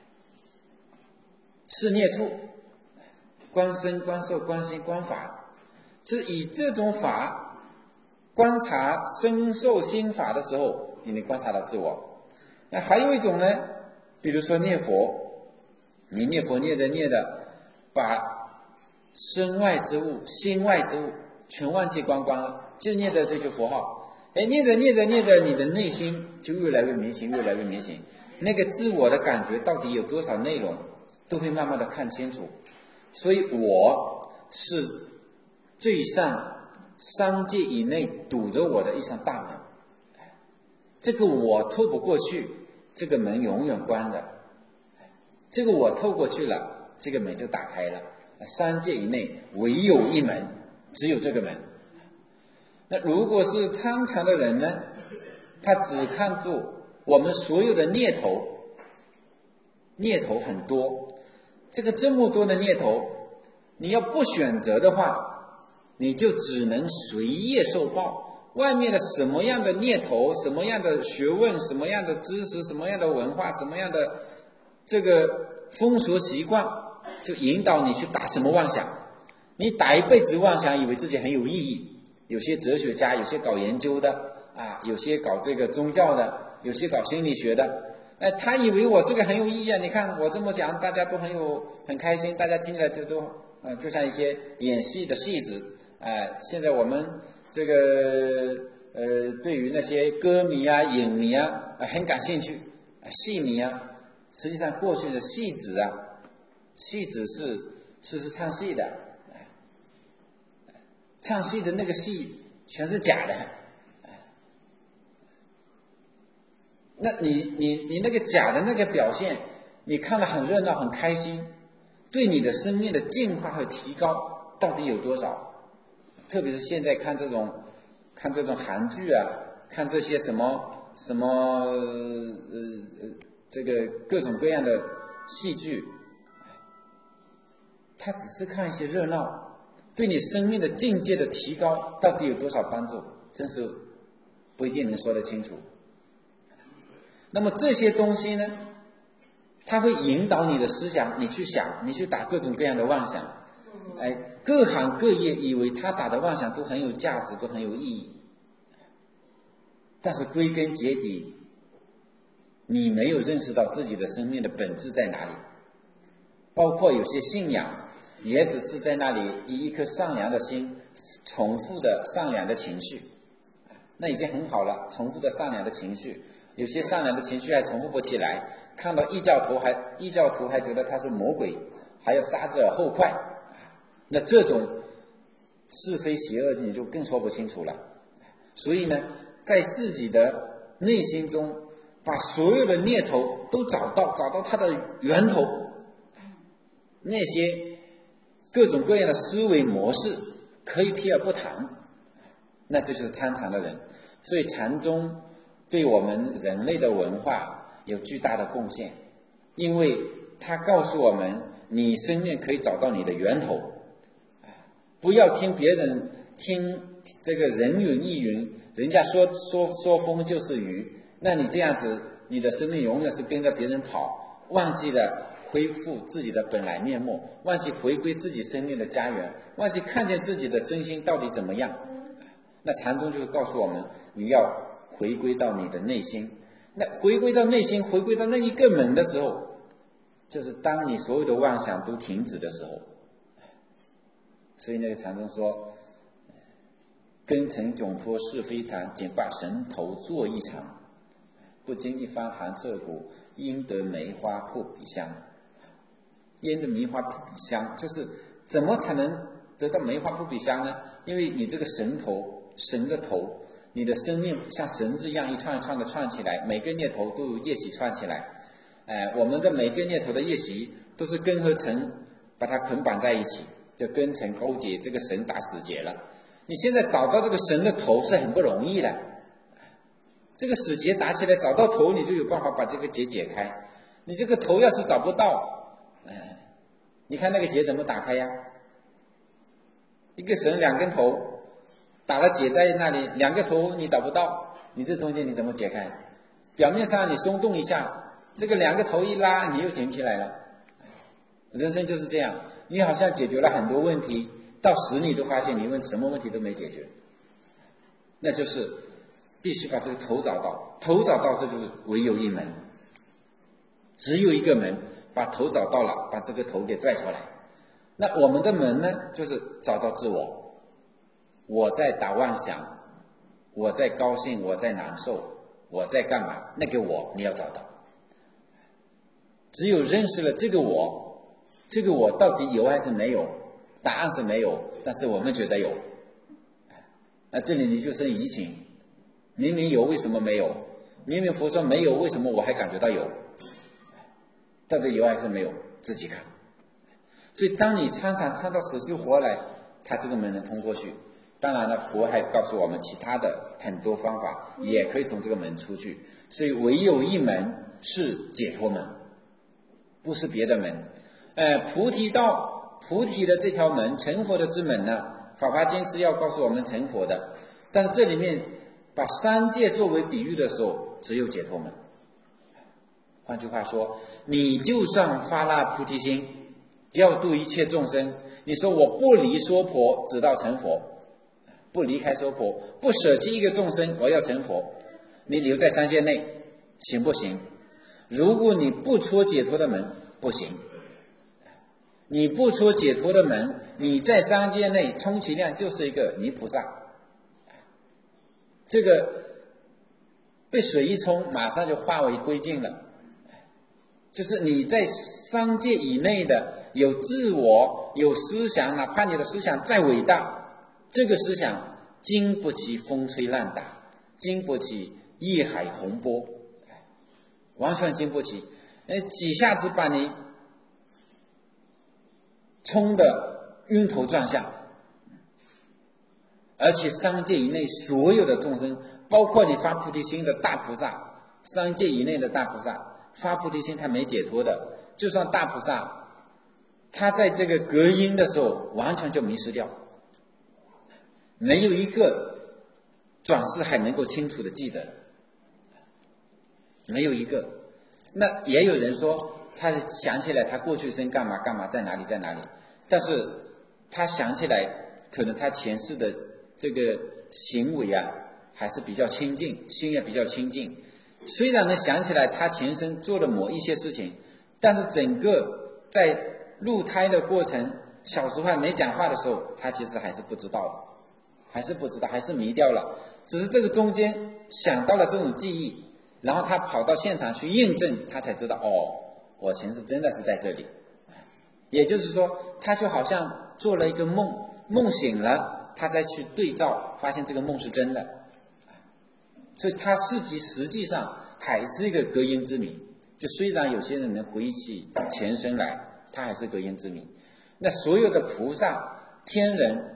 是灭处，观身观受观心观法，是以这种法观察身受心法的时候，你能观察到自我。那还有一种呢，比如说念佛，你念佛念着念着，把身外之物心外之物全忘记光光了，就念着这句佛号，哎，念着念着念着，你的内心就越来越明显，越来越明显，那个自我的感觉到底有多少内容，都会慢慢的看清楚。所以我是最上三界以内堵着我的一扇大门，这个我透不过去，这个门永远关的。这个我透过去了，这个门就打开了。三界以内唯有一门，只有这个门。那如果是参禅的人呢，他只看住我们所有的念头，念头很多，这个这么多的念头，你要不选择的话，你就只能随业受报。外面的什么样的念头，什么样的学问，什么样的知识，什么样的文化，什么样的这个风俗习惯，就引导你去打什么妄想。你打一辈子妄想，以为自己很有意义。有些哲学家，有些搞研究的啊，有些搞这个宗教的，有些搞心理学的，哎，他以为我这个很有意义啊！你看我这么讲，大家都很有很开心，大家听起来都都呃，就像一些演戏的戏子。哎、呃，现在我们这个呃，对于那些歌迷啊、影迷啊，呃、很感兴趣，戏迷啊。实际上，过去的戏子啊，戏子是是是唱戏的，唱戏的那个戏全是假的。那你你你那个假的那个表现，你看了很热闹很开心，对你的生命的进化和提高到底有多少？特别是现在看这种看这种韩剧啊，看这些什么什么呃呃这个各种各样的戏剧，他只是看一些热闹，对你生命的境界的提高到底有多少帮助，真是不一定能说得清楚。那么这些东西呢，它会引导你的思想，你去想，你去打各种各样的妄想。哎，各行各业以为他打的妄想都很有价值，都很有意义，但是归根结底，你没有认识到自己的生命的本质在哪里。包括有些信仰，也只是在那里以一颗善良的心，重复的善良的情绪，那已经很好了。重复的善良的情绪，有些善良的情绪还重复不起来，看到异教徒还异教徒还觉得他是魔鬼，还要杀之而后快。那这种是非邪恶你就更说不清楚了。所以呢，在自己的内心中，把所有的念头都找到，找到它的源头，那些各种各样的思维模式， 可以避而不谈，那这就是参禅的人。所以禅宗对我们人类的文化有巨大的贡献，因为它告诉我们，你生命可以找到你的源头，不要听别人听这个人云亦云，人家说说说风就是雨，那你这样子，你的生命永远是跟着别人跑，忘记了恢复自己的本来面目，忘记回归自己生命的家园，忘记看见自己的真心到底怎么样。那禅宗就是告诉我们，你要回归到你的内心。那回归到内心，回归到那一个门的时候，就是当你所有的妄想都停止的时候。所以那个禅宗说，根尘窘脱是非禅，仅把神头做一场，不经一番寒彻骨，应得梅花扑鼻香。焉得梅花扑鼻香，就是怎么才能得到梅花扑鼻香呢？因为你这个神头，神的头，你的生命像绳子一样一串一串的串起来，每个念头都有业习串起来。呃，我们的每个念头的业习都是根和尘把它捆绑在一起，就根尘勾结，这个绳打死结了。你现在找到这个绳的头是很不容易的，这个死结打起来，找到头你就有办法把这个结解开。你这个头要是找不到，呃、你看那个结怎么打开呀？一个绳两根头打了结在那里，两个头你找不到，你这中间你怎么解开？表面上你松动一下，这个两个头一拉，你又紧起来了。人生就是这样，你好像解决了很多问题，到时你都发现你问什么问题都没解决。那就是必须把这个头找到，头找到，这就是唯有一门，只有一个门，把头找到了，把这个头给拽出来。那我们的门呢，就是找到自我。我在打妄想，我在高兴，我在难受，我在干嘛？那个我你要找到。只有认识了这个我，这个我到底有还是没有？答案是没有，但是我们觉得有。那这里你就生疑情，明明有，为什么没有？明明佛说没有，为什么我还感觉到有？到底有还是没有？自己看。所以当你参禅参到死去活来，他这个门能通过去。当然了，佛还告诉我们其他的很多方法，也可以从这个门出去。所以唯有一门是解脱门，不是别的门。呃，菩提道，菩提的这条门，成佛的之门呢，法华经是要告诉我们成佛的，但是这里面把三界作为比喻的时候，只有解脱门。换句话说，你就算发了菩提心，要度一切众生，你说我不离娑婆直到成佛，不离开娑婆，不舍弃一个众生，我要成佛，你留在三界内行不行？如果你不出解脱的门，不行。你不出解脱的门，你在三界内充其量就是一个泥菩萨，这个被水一冲马上就化为灰烬了。就是你在三界以内的有自我，有思想，哪怕你的思想再伟大，这个思想经不起风吹浪打，经不起夜海洪波，完全经不起，呃，几下子把你冲得晕头转向。而且三界以内所有的众生，包括你发菩提心的大菩萨，三界以内的大菩萨发菩提心他没解脱的，就算大菩萨，他在这个隔音的时候完全就迷失掉，没有一个转世还能够清楚的记得，没有一个。那也有人说他想起来他过去生干嘛干嘛，在哪里在哪里，但是他想起来可能他前世的这个行为啊还是比较清净，心也比较清净，虽然能想起来他前生做了某一些事情，但是整个在入胎的过程，小时候还没讲话的时候，他其实还是不知道的，还是不知道，还是迷掉了。只是这个中间想到了这种记忆，然后他跑到现场去验证，他才知道哦，我前世真的是在这里。也就是说，他就好像做了一个梦，梦醒了，他再去对照，发现这个梦是真的。所以他自己实际上还是一个隔音之谜，就虽然有些人能回忆起前生来，他还是隔音之谜。那所有的菩萨、天人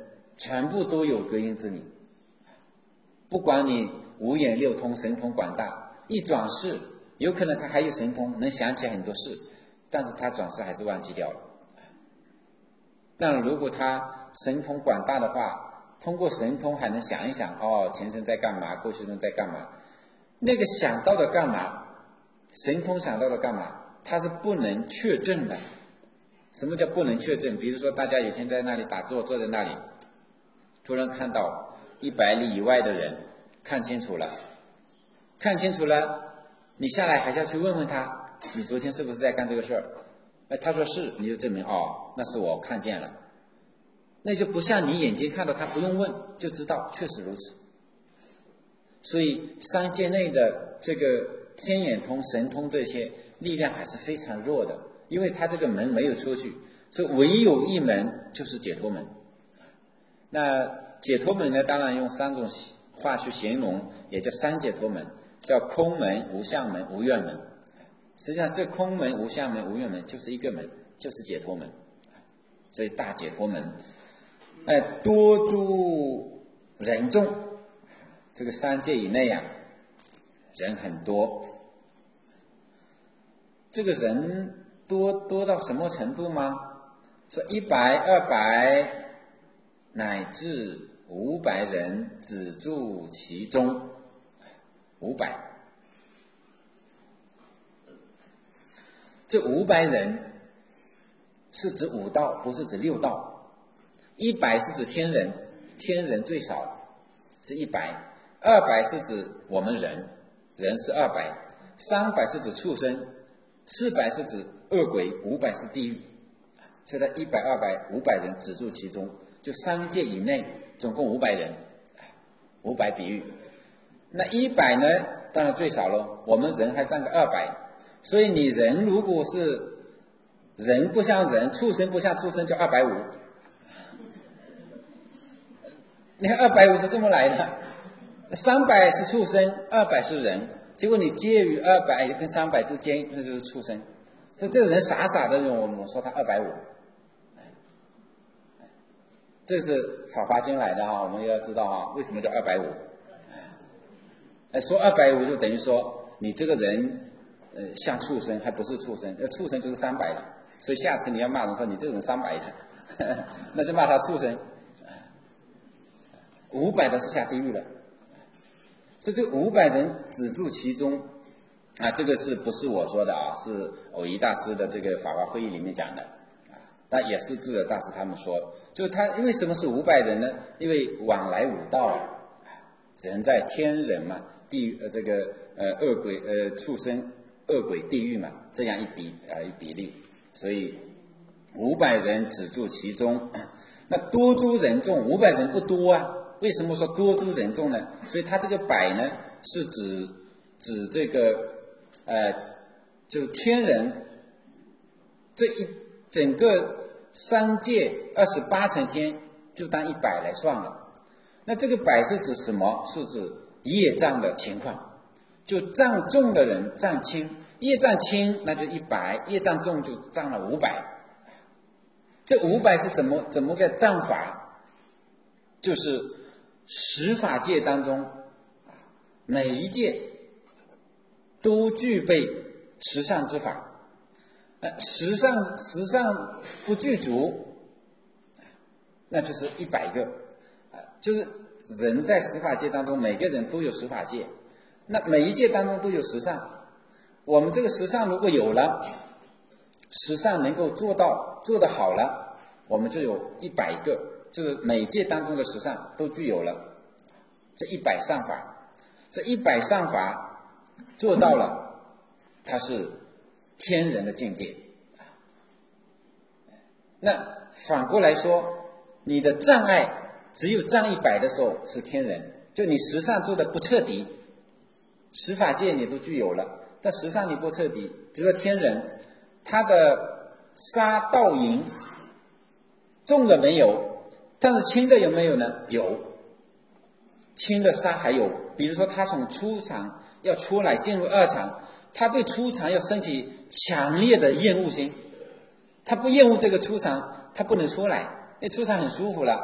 全部都有隔音之力。不管你五眼六通，神通广大，一转世有可能他还有神通，能想起很多事，但是他转世还是忘记掉了。但如果他神通广大的话，通过神通还能想一想，哦，前生在干嘛，过去生在干嘛，那个想到的干嘛，神通想到的干嘛，它是不能确证的。什么叫不能确证？比如说大家有天在那里打坐，坐在那里，突然看到一百里以外的人，看清楚了，看清楚了，你下来还是要去问问他，你昨天是不是在干这个事儿？哎，他说是，你就证明哦，那是我看见了，那就不像你眼睛看到他不用问就知道，确实如此。所以三界内的这个天眼通、神通这些力量还是非常弱的，因为他这个门没有出去，所以唯有一门就是解脱门。那解脱门呢，当然用三种话去形容，也叫三解脱门，叫空门、无相门、无愿门。实际上这空门、无相门、无愿门就是一个门，就是解脱门，所以大解脱门。哎，多诸人众，这个三界以内啊，人很多。这个人多多到什么程度吗？说一百、二百乃至五百人只住其中。五百，这五百人是指五道，不是指六道。一百是指天人，天人最少是一百；二百是指我们人，人是二百；三百是指畜生；四百是指恶鬼；五百是地狱。所以在一百、二百、五百人只住其中，就三界以内，总共五百人，五百比喻。那一百呢，当然最少了，我们人还占个二百，所以你人如果是人不像人，畜生不像畜生，就二百五。你看二百五是这么来的，三百是畜生，二百是人，结果你介于二百跟三百之间，那就是畜生。所以这个人傻傻的，我们说他二百五，这是《法华经》来的哈，我们要知道哈，为什么叫二百五？哎，说二百五就等于说你这个人，呃，像畜生，还不是畜生，呃，畜生就是三百的，所以下次你要骂人说你这个人三百的，那就骂他畜生。五百的是下地狱了，所以这五百人只住其中啊，这个是不是我说的啊？是藕益大师的这个法华会议里面讲的啊，但也是智者大师他们说，就是他为什么是五百人呢？因为往来五道，人在天人嘛，地狱呃这个呃恶鬼呃畜生恶鬼地狱嘛，这样一比啊、呃、一比例，所以五百人只住其中。那多诸人众，五百人不多啊。为什么说多诸人众呢？所以它这个百呢，是指指这个呃，就是天人这一整个三界二十八层天，就当一百来算了。那这个百是指什么？是指业障的情况，就障重的人障轻，业障轻那就一百，业障重就占了五百。这五百是怎么怎么个障法？就是十法界当中，每一界都具备十善之法，呃，十善十善不具足，那就是一百个，就是人在十法界当中，每个人都有十法界，那每一界当中都有十善，我们这个十善如果有了，十善能够做到做得好了，我们就有一百个，就是每界当中的十善都具有了，这一百善法，这一百善法做到了，它是天人的境界。那反过来说，你的障碍只有障一百的时候是天人，就你十善做的不彻底，十法界你都具有了，但十善你不彻底，比如说天人，他的杀盗淫重的没有，但是轻的有没有呢？有，轻的杀还有，比如说他从初场要出来进入二场，他对初场要升起强烈的厌恶心，他不厌恶这个初场，他不能出来，因为初场很舒服了，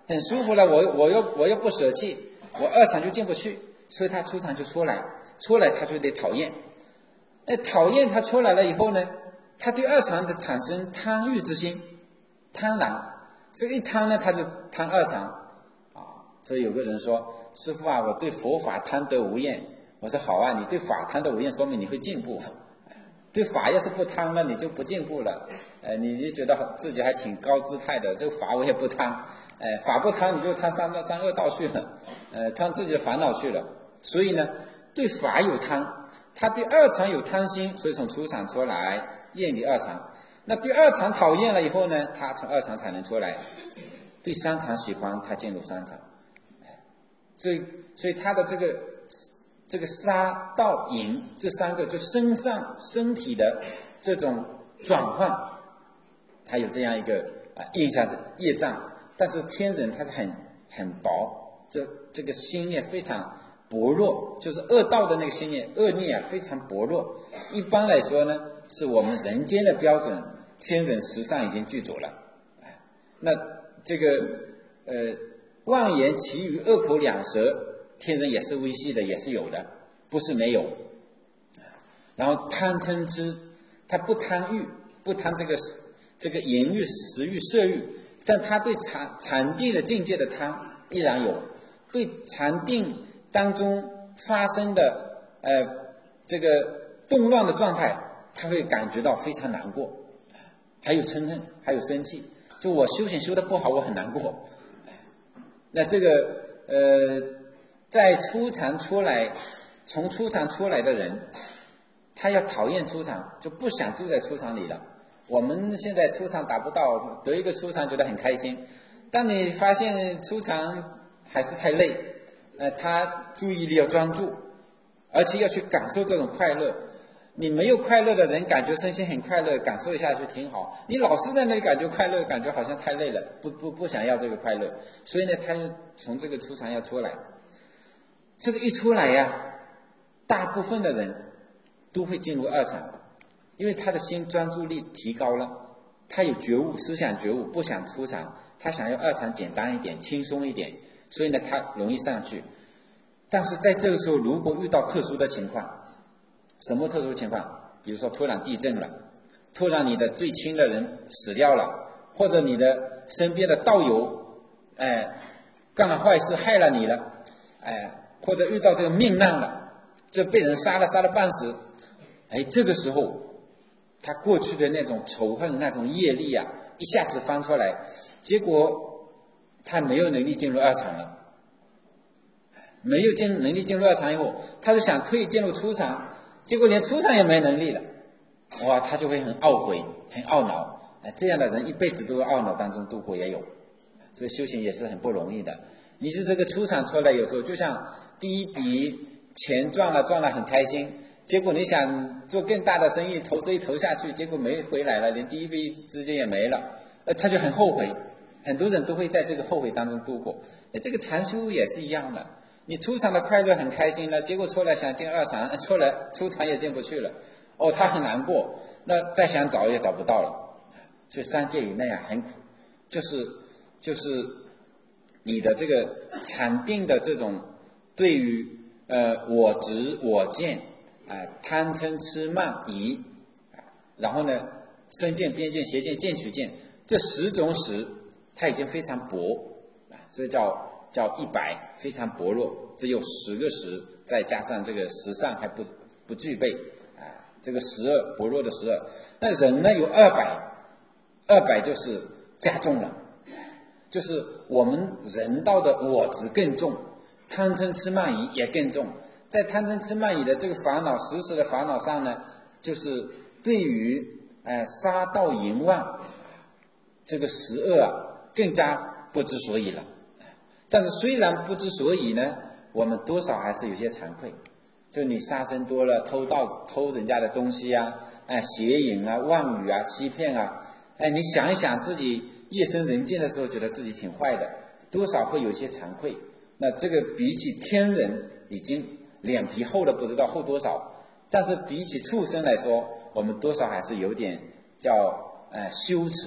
很舒服了，我我又我又不舍弃，我二场就进不去，所以他出场就出来，出来他就得讨厌。那讨厌他出来了以后呢，他对二场的产生贪欲之心，贪婪，这个一贪呢，他就贪二场啊。所以有个人说：“师父啊，我对佛法贪得无厌。”我说：“好啊，你对法贪得无厌，说明你会进步。对法要是不贪了，你就不进步了。呃，你就觉得自己还挺高姿态的，这个法我也不贪。哎，法不贪，你就贪三三恶道去了，呃，贪自己的烦恼去了。所以呢，对法有贪，他对二场有贪心，所以从初场出来厌离二场。那对二场讨厌了以后呢，他从二场才能出来。对三场喜欢，他进入三场。所以，所以他的这个这个杀盗淫这三个，就身上身体的这种转换，他有这样一个啊印象的业障。但是天人他是很很薄，这这个心念非常薄弱，就是恶道的那个心念恶念啊非常薄弱。一般来说呢，是我们人间的标准，天人实上已经具足了。那这个呃妄言其余恶口两舌，天人也是微细的，也是有的，不是没有。然后贪嗔痴，他不贪欲，不贪这个这个淫欲、食欲、色欲。但他对禅禅定的境界的贪依然有，对禅定当中发生的呃这个动乱的状态，他会感觉到非常难过，还有嗔恨，还有生气。就我修行修得不好，我很难过。那这个呃，在初禅出来，从初禅出来的人，他要讨厌初禅，就不想住在初禅里了。我们现在初禅达不到，得一个初禅觉得很开心。当你发现初禅还是太累，呃，他注意力要专注，而且要去感受这种快乐。你没有快乐的人，感觉身心很快乐，感受一下就挺好。你老是在那里感觉快乐，感觉好像太累了，不不不想要这个快乐。所以呢，他就从这个初禅要出来。这个一出来呀，大部分的人都会进入二禅。因为他的心专注力提高了，他有觉悟，思想觉悟，不想初禅，他想要二禅简单一点，轻松一点，所以呢，他容易上去。但是在这个时候，如果遇到特殊的情况，什么特殊情况？比如说突然地震了，突然你的最亲的人死掉了，或者你的身边的道友，哎，干了坏事害了你了，哎，或者遇到这个命难了，这被人杀了，杀了半死，哎，这个时候。他过去的那种仇恨、那种业力啊，一下子翻出来，结果他没有能力进入二禅了。没有进能力进入二禅以后，他就想退进入初禅，结果连初禅也没能力了，哇，他就会很懊悔、很懊恼。哎，这样的人一辈子都在懊恼当中度过也有，所以修行也是很不容易的。你是这个初禅出来，有时候就像第一笔钱赚了，赚了很开心。结果你想做更大的生意，投这一投下去，结果没回来了，连第一笔资金也没了，呃，他就很后悔。很多人都会在这个后悔当中度过。哎，这个禅修也是一样的，你初禅的快乐很开心了，结果出来想进二禅，出来初禅也进不去了，哦，他很难过，那再想找也找不到了。所以三界以内啊，很苦，就是就是你的这个禅定的这种对于呃我执我见。啊，贪嗔痴慢疑，然后呢，身见、边见、邪见、见取见，这十种识，它已经非常薄啊，所以叫叫一百，非常薄弱，只有十个识，再加上这个十善还不不具备啊，这个十二薄弱的十二，那人呢有二百，二百就是加重了，就是我们人道的我执更重，贪嗔痴慢疑也更重。在贪嗔痴慢疑的这个烦恼时时的烦恼上呢，就是对于呃杀盗淫妄这个十恶啊更加不知所以了。但是虽然不知所以呢，我们多少还是有些惭愧。就你杀生多了，偷盗偷人家的东西啊，哎邪淫啊、妄语啊、欺骗啊，哎你想一想自己夜深人静的时候，觉得自己挺坏的，多少会有些惭愧。那这个比起天人已经脸皮厚的不知道厚多少，但是比起畜生来说，我们多少还是有点叫呃羞耻，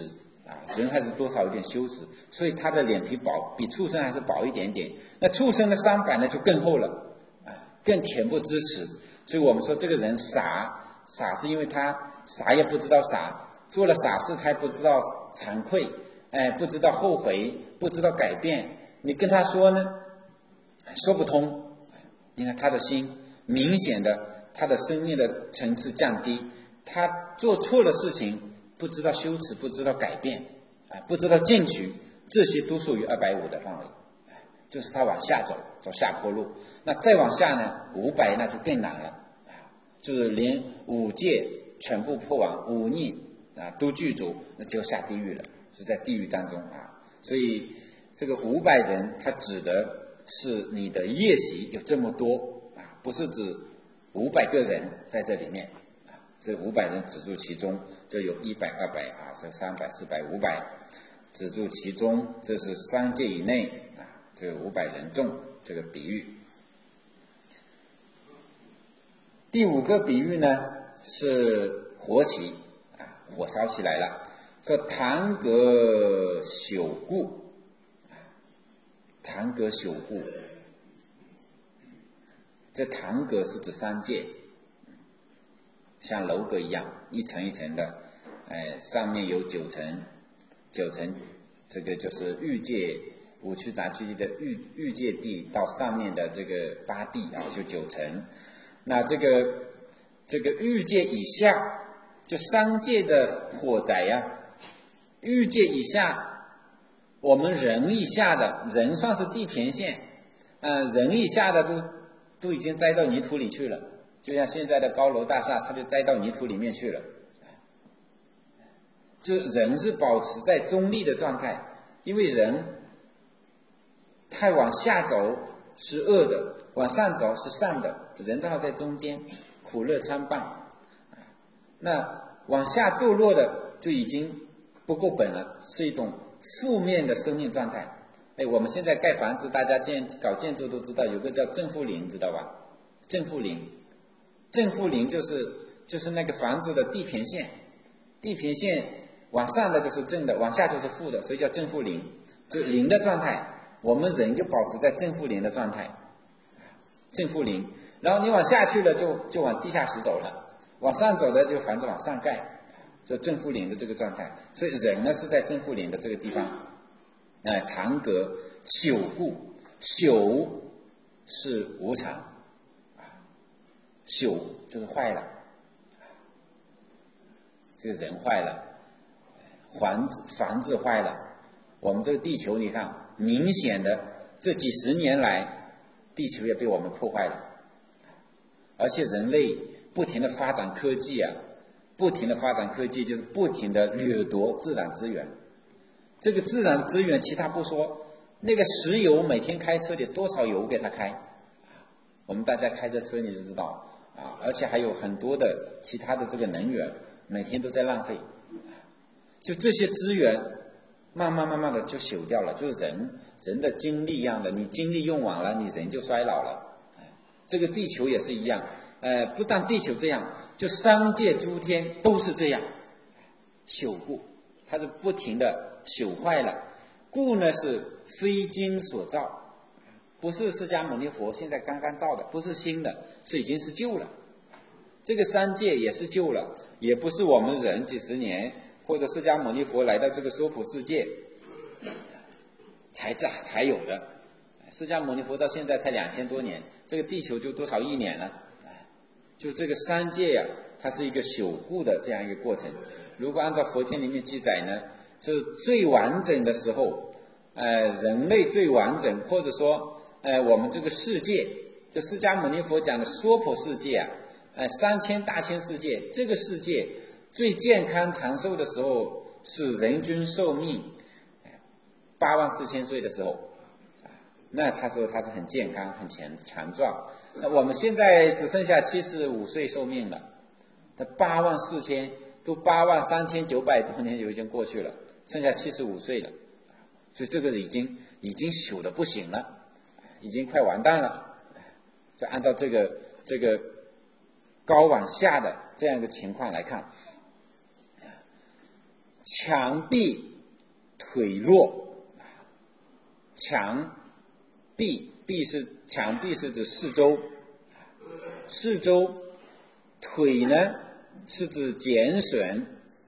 啊，人还是多少有点羞耻，所以他的脸皮薄，比畜生还是薄一点点。那畜生的三百呢就更厚了，啊，更恬不知耻。所以我们说这个人傻，傻是因为他啥也不知道傻，做了傻事他还不知道惭愧，哎，不知道后悔，不知道改变。你跟他说呢，说不通。你看他的心明显的，他的生命的层次降低，他做错了事情不知道羞耻，不知道改变，啊，不知道进取，这些都属于二百五的范围，就是他往下走，走下坡路。那再往下呢，五百那就更难了，就是连五戒全部破完，五逆啊都具足，那就下地狱了，是在地狱当中啊。所以这个五百人，它指的是你的业习有这么多啊，不是指五百个人在这里面啊，这五百人止住其中，就有一百、二百啊，这三百、四百、五百，止住其中，这是三界以内啊，这五百人众这个比喻。第五个比喻呢是火起啊，火烧起来了，说檀阁朽固，檀阁朽固，这檀阁是指三界，像楼阁一样，一层一层的，哎，上面有九层，九层，这个就是欲界五趣杂居的欲欲界地到上面的这个八地啊，就九层。那这个这个欲界以下，就三界的火宅呀、啊，欲界以下，我们人以下的人算是地平线，呃，人以下的都都已经栽到泥土里去了，就像现在的高楼大厦，它就栽到泥土里面去了。就人是保持在中立的状态，因为人太往下走是恶的，往上走是善的，人正好在中间，苦乐参半。那往下堕落的就已经不够本了，是一种负面的生命状态。哎，我们现在盖房子，大家建搞建筑都知道，有个叫正负零，知道吧？正负零，正负零就是就是那个房子的地平线，地平线往上的就是正的，往下就是负的，所以叫正负零，就零的状态。我们人就保持在正负零的状态，正负零，然后你往下去了就就往地下室走了，往上走的就房子往上盖，就正负零的这个状态。所以人呢是在正负零的这个地方。哎，檀阁朽固，朽是无常，朽就是坏了，这个人坏了，房子房子坏了。我们这个地球你看，明显的这几十年来，地球也被我们破坏了，而且人类不停的发展科技啊，不停的发展科技就是不停的掠夺自然资源。这个自然资源其他不说，那个石油每天开车得多少油给它开，我们大家开着车你就知道啊，而且还有很多的其他的这个能源每天都在浪费，就这些资源慢慢慢慢的就朽掉了，就是人人的精力一样的，你精力用完了，你人就衰老了。这个地球也是一样，呃，不但地球这样，就三界诸天都是这样，朽固，它是不停的朽坏了。故呢是非经所造，不是释迦牟尼佛现在刚刚造的，不是新的，是已经是旧了。这个三界也是旧了，也不是我们人几十年或者释迦牟尼佛来到这个娑婆世界才这才有的。释迦牟尼佛到现在才两千多年，这个地球就多少亿年了？就这个三界呀、啊，它是一个朽固的这样一个过程。如果按照佛经里面记载呢，是最完整的时候，呃，人类最完整，或者说，呃，我们这个世界，就释迦牟尼佛讲的娑婆世界啊，呃，三千大千世界，这个世界最健康长寿的时候是人均寿命八万四千岁的时候，那他说他是很健康、很强强壮。那我们现在只剩下七十五岁寿命了，那八万四千都八万三千九百多年就已经过去了，剩下七十五岁了，所以这个已经已经朽的不行了，已经快完蛋了。就按照这个这个高往下的这样一个情况来看，墙壁腿弱，墙壁壁是墙壁是指四周，四周腿呢是指减损，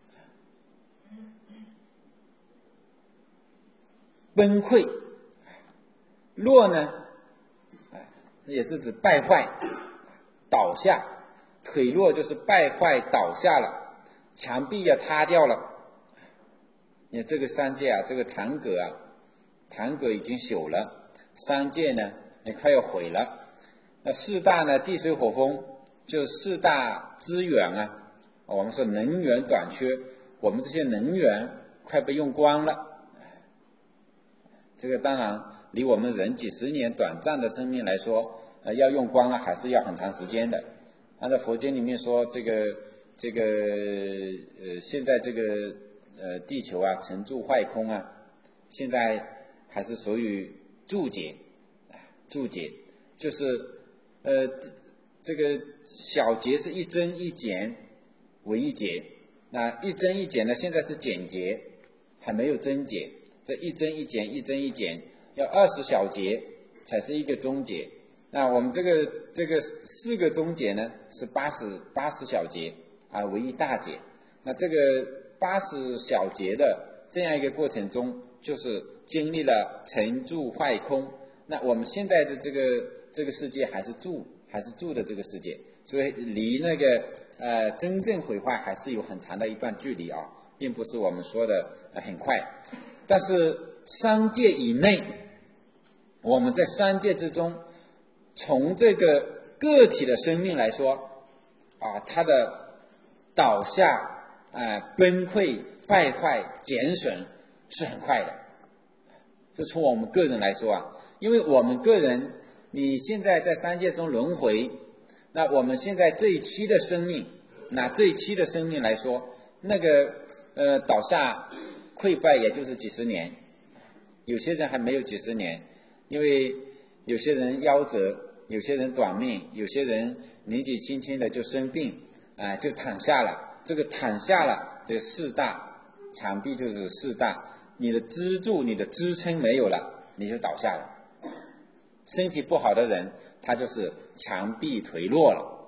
崩溃，弱呢也是指败坏倒下，腿弱就是败坏倒下了，墙壁要塌掉了。你看这个三界啊，这个坛阁啊，坛阁已经朽了，三界呢也快要毁了。那四大呢，地水火风，就四大资源啊，我们说能源短缺，我们这些能源快被用光了。这个当然离我们人几十年短暂的生命来说，呃，要用光了还是要很长时间的。按照佛经里面说，这个这个呃，现在这个呃地球啊，成住坏空啊，现在还是属于住劫，住劫就是呃这个小劫是一增一减为一劫，那一增一减呢，现在是减劫，还没有增劫。这一增一减，一增一减，要二十小节才是一个中节。那我们这个这个四个中节呢，是八十八十小节啊，为一大节。那这个八十小节的这样一个过程中，就是经历了成住坏空。那我们现在的这个这个世界还是住还是住的这个世界，所以离那个呃真正毁坏还是有很长的一段距离啊，并不是我们说的、呃、很快。但是三界以内，我们在三界之中，从这个个体的生命来说啊，它的倒下、呃、崩溃、败坏、减损是很快的。就从我们个人来说啊，因为我们个人你现在在三界中轮回，那我们现在这一期的生命，拿这一期的生命来说，那个呃倒下溃败也就是几十年，有些人还没有几十年，因为有些人夭折，有些人短命，有些人年纪轻轻的就生病啊、呃，就躺下了。这个躺下了，这四大墙壁就是四大，你的支柱、你的支撑没有了，你就倒下了。身体不好的人，他就是墙壁颓落了。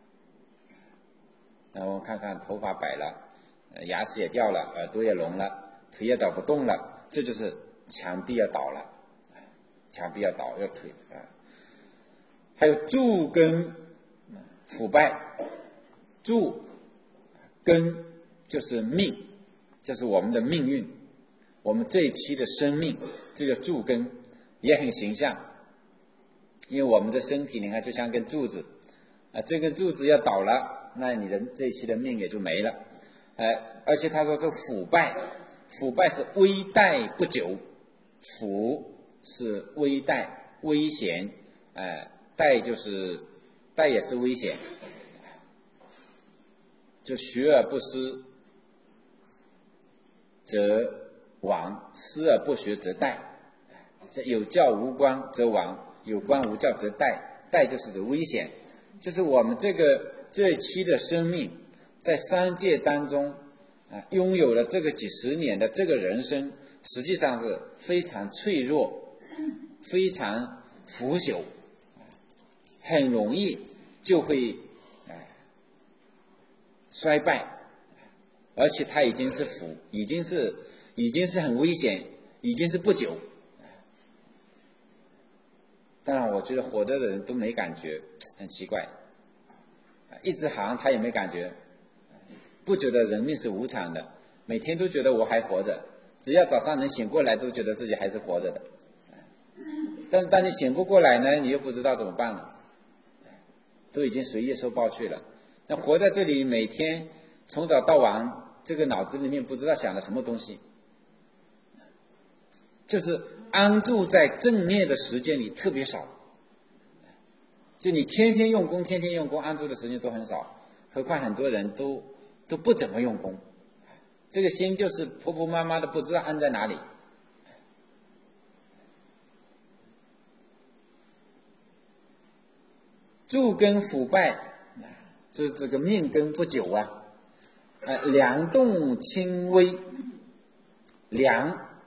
然后看看头发白了，牙齿也掉了，耳朵也聋了。腿也找不动了，这就是墙壁要倒了，墙壁要倒要腿啊。还有柱根腐败，柱根就是命，这是我们的命运，我们这一期的生命，这个柱根也很形象，因为我们的身体你看就像根柱子啊，这根柱子要倒了，那你的这一期的命也就没了，哎，而且他说是腐败。腐败是危殆不久，腐是危殆危险，呃，殆就是殆也是危险，就学而不思则亡，思而不学则殆。有教无关则亡，有关无教则殆。殆就是指危险，就是我们这个这一期的生命在三界当中啊，拥有了这个几十年的这个人生，实际上是非常脆弱，非常腐朽，很容易就会衰败，而且它已经是腐，已经是已经是很危险，已经是不久。当然，我觉得活着的人都没感觉，很奇怪，一直行他也没感觉。不觉得人命是无常的，每天都觉得我还活着，只要早上能醒过来都觉得自己还是活着的。但是当你醒不过来呢，你又不知道怎么办了，都已经随业受报去了。那活在这里，每天从早到晚，这个脑子里面不知道想了什么东西，就是安住在正念的时间里特别少，就你天天用功天天用功，安住的时间都很少，何况很多人都都不怎么用功，这个心就是婆婆妈妈的，不知道安在哪里。柱根腐败，就是这个命根不久啊。呃，梁动轻微，梁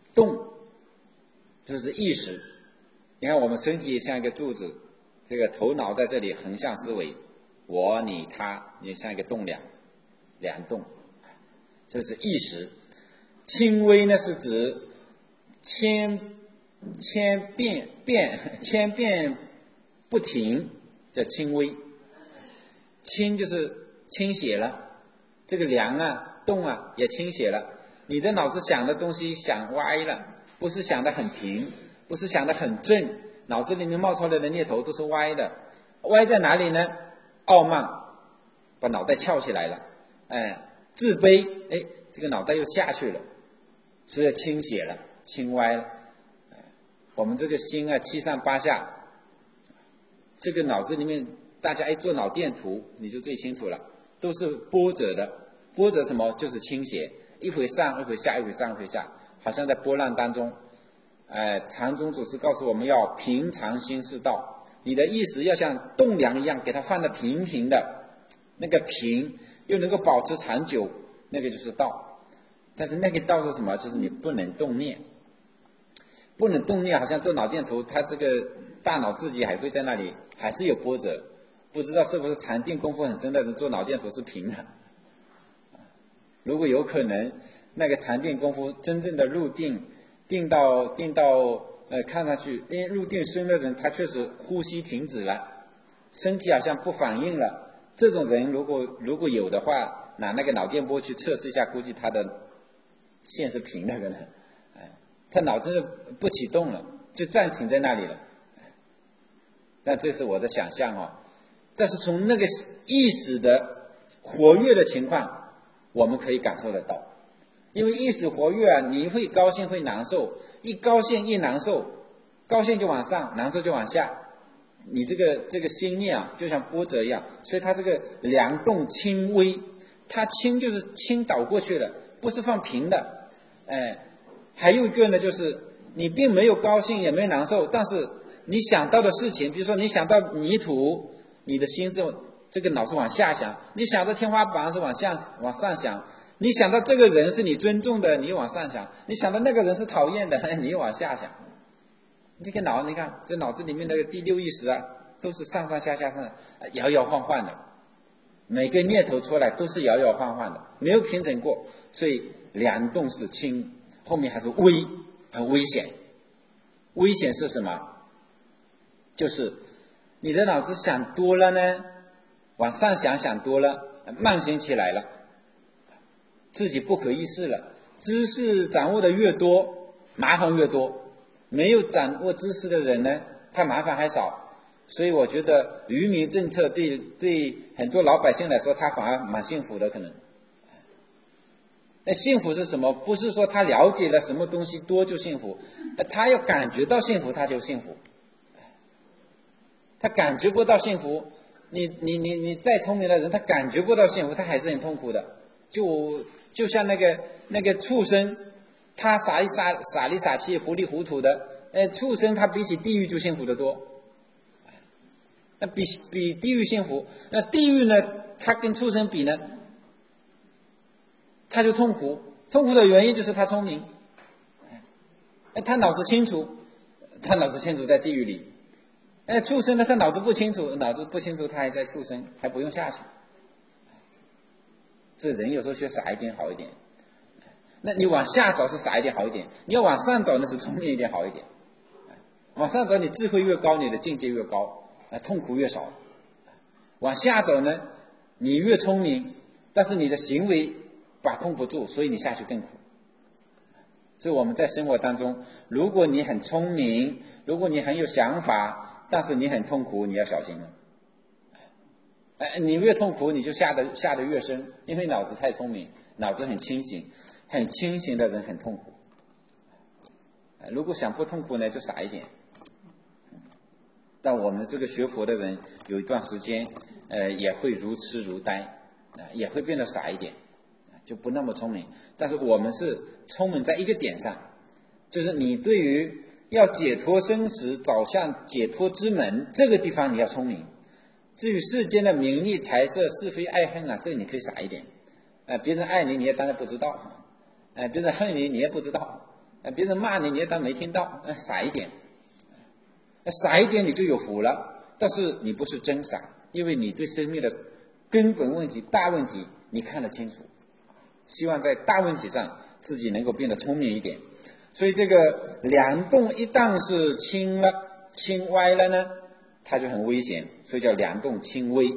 动就是意识。你看我们身体像一个柱子，这个头脑在这里横向思维，我你他也像一个动量，两动，这是意识。轻微呢是指千千变变千变不停，叫轻微。轻就是倾斜了，这个梁啊动啊也倾斜了，你的脑子想的东西想歪了，不是想得很平，不是想得很正，脑子里面冒出来的念头都是歪的。歪在哪里呢？傲慢把脑袋翘起来了，哎，自卑，哎，这个脑袋又下去了，所以倾斜了，倾歪了。我们这个心啊七上八下，这个脑子里面大家一做脑电图你就最清楚了，都是波折的。波折什么？就是倾斜，一会上一会下，一会上一会下，好像在波浪当中。呃，禅宗祖师告诉我们要平常心是道，你的意识要像栋梁一样给它放得平平的，那个平又能够保持长久，那个就是道。但是那个道是什么？就是你不能动念，不能动念，好像做脑电图，它这个大脑自己还会在那里，还是有波折。不知道是不是禅定功夫很深的人做脑电图是平的。如果有可能，那个禅定功夫真正的入定，定到定到呃看上去，因为入定深的人，他确实呼吸停止了，身体好像不反应了。这种人如果如果有的话，拿那个脑电波去测试一下，估计他的线是平的，可能，哎，他脑子不启动了，就暂停在那里了。但这是我的想象哦。但是从那个意识的活跃的情况，我们可以感受得到。因为意识活跃啊，你会高兴会难受，一高兴一难受，高兴就往上，难受就往下，你这个这个心念啊就像波折一样，所以它这个梁动轻微，它轻就是倾倒过去了，不是放平的。哎，还有一个呢，就是你并没有高兴也没有难受，但是你想到的事情，比如说你想到泥土，你的心是这个脑是往下想，你想到天花板是往下往上想，你想到这个人是你尊重的，你往上想，你想到那个人是讨厌的，你往下想。这个脑，你看这脑子里面的第六意识啊，都是上上下下上摇摇晃晃的，每个念头出来都是摇摇晃晃的，没有平整过，所以两动是轻，后面还是危，很危险。危险是什么？就是你的脑子想多了呢，往上想想多了，慢行起来了，自己不可意识了。知识掌握的越多，麻烦越多。没有掌握知识的人呢，他麻烦还少。所以我觉得愚民政策对对很多老百姓来说，他反而蛮幸福的可能。那幸福是什么？不是说他了解了什么东西多就幸福，他要感觉到幸福他就幸福。他感觉不到幸福，你你你你再聪明的人，他感觉不到幸福，他还是很痛苦的。就就像那个那个畜生，他傻里傻傻里傻气，糊里糊涂的，呃，畜生他比起地狱就幸福得多，那比比地狱幸福。那地狱呢，他跟畜生比呢，他就痛苦。痛苦的原因就是他聪明，他脑子清楚，他脑子清楚在地狱里。哎，畜生呢，他脑子不清楚，脑子不清楚，他还在畜生，还不用下去。这人有时候学傻一点好一点。那你往下找是傻一点好一点，你要往上找那是聪明一点好一点。往上找你智慧越高，你的境界越高，痛苦越少。往下走呢，你越聪明，但是你的行为把控不住，所以你下去更苦。所以我们在生活当中，如果你很聪明，如果你很有想法，但是你很痛苦，你要小心了。哎，你越痛苦，你就下得下得越深，因为脑子太聪明，脑子很清醒，很清醒的人很痛苦。如果想不痛苦呢，就傻一点。但我们这个学佛的人，有一段时间，呃，也会如痴如呆，啊，也会变得傻一点，就不那么聪明。但是我们是聪明在一个点上，就是你对于要解脱生死，走向解脱之门这个地方你要聪明。至于世间的名利财色是非爱恨啊，这个你可以傻一点。呃，别人爱你你也当然不知道，呃，别人恨你你也不知道， 呃，别人骂你，你也当没听到，呃、傻一点，呃，傻一点你就有福了。但是你不是真傻，因为你对生命的根本问题、大问题你看得清楚。希望在大问题上自己能够变得聪明一点。所以这个梁栋一旦是倾了、倾歪了呢，它就很危险，所以叫梁栋倾危。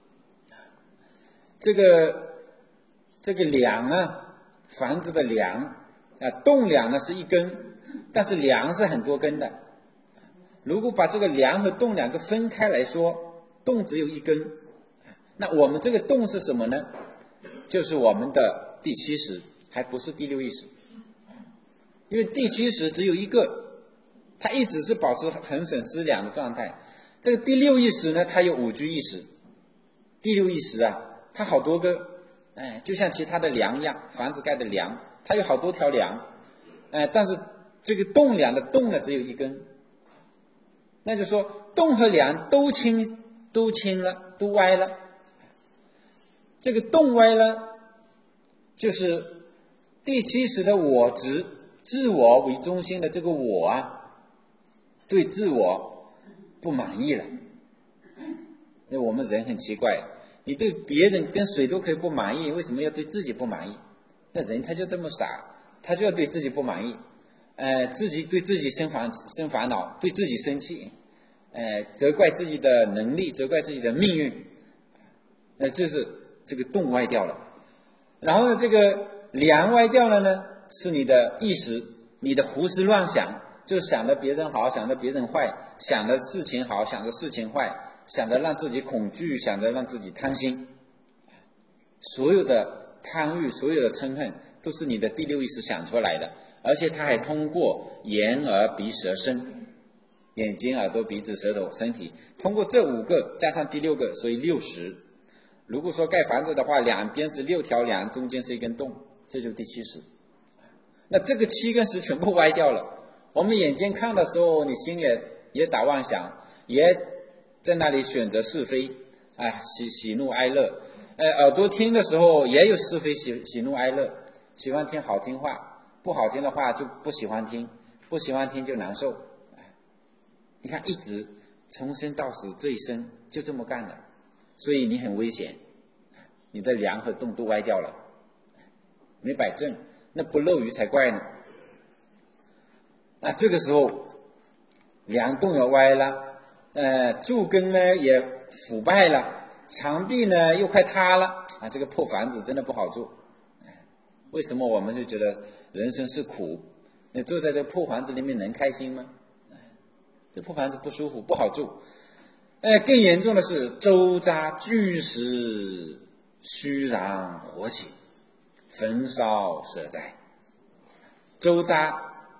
这个这个梁啊，房子的梁啊，栋梁呢是一根，但是梁是很多根的。如果把这个梁和栋两个分开来说，栋只有一根，那我们这个栋是什么呢？就是我们的第七识，还不是第六意识。因为第七识只有一个，它一直是保持恒审思量的状态。这个第六意识呢，它有五居意识。第六意识啊，它好多个，哎，就像其他的梁一样，房子盖的梁，它有好多条梁，哎，但是这个栋梁的栋呢，只有一根。那就说栋和梁都倾，都倾了，都歪了。这个栋歪了，就是第七识的我执。自我为中心的这个我啊，对自我不满意了。因为我们人很奇怪，你对别人跟谁都可以不满意，为什么要对自己不满意？那人他就这么傻，他就要对自己不满意，呃，自己对自己生烦生烦恼，对自己生气，呃，责怪自己的能力，责怪自己的命运，那就是这个洞歪掉了。然后呢，这个梁歪掉了呢，是你的意识，你的胡思乱想，就是想着别人好，想着别人坏，想着事情好，想着事情坏，想着让自己恐惧，想着让自己贪心。所有的贪欲，所有的嗔恨，都是你的第六意识想出来的，而且它还通过眼耳鼻舌身，眼睛、耳朵、鼻子、舌头、身体，通过这五个加上第六个，所以六识。如果说盖房子的话，两边是六条梁，中间是一根洞，这就是第七识。那这个七跟十全部歪掉了，我们眼睛看的时候，你心也也打妄想，也在那里选择是非，哎，喜喜怒哀乐。呃，耳朵听的时候也有是非喜喜怒哀乐，喜欢听好听话，不好听的话就不喜欢听，不喜欢听就难受。你看，一直从生到死这一生就这么干的，所以你很危险，你的梁和洞都歪掉了，没摆正，那不漏鱼才怪呢。那这个时候梁洞也歪了，呃，柱根呢也腐败了，墙壁呢又快塌了啊！这个破房子真的不好住。为什么我们就觉得人生是苦？你坐在这破房子里面能开心吗？这破房子不舒服，不好住。呃，更严重的是周匝巨石虚然火起，焚烧舍灾。周匝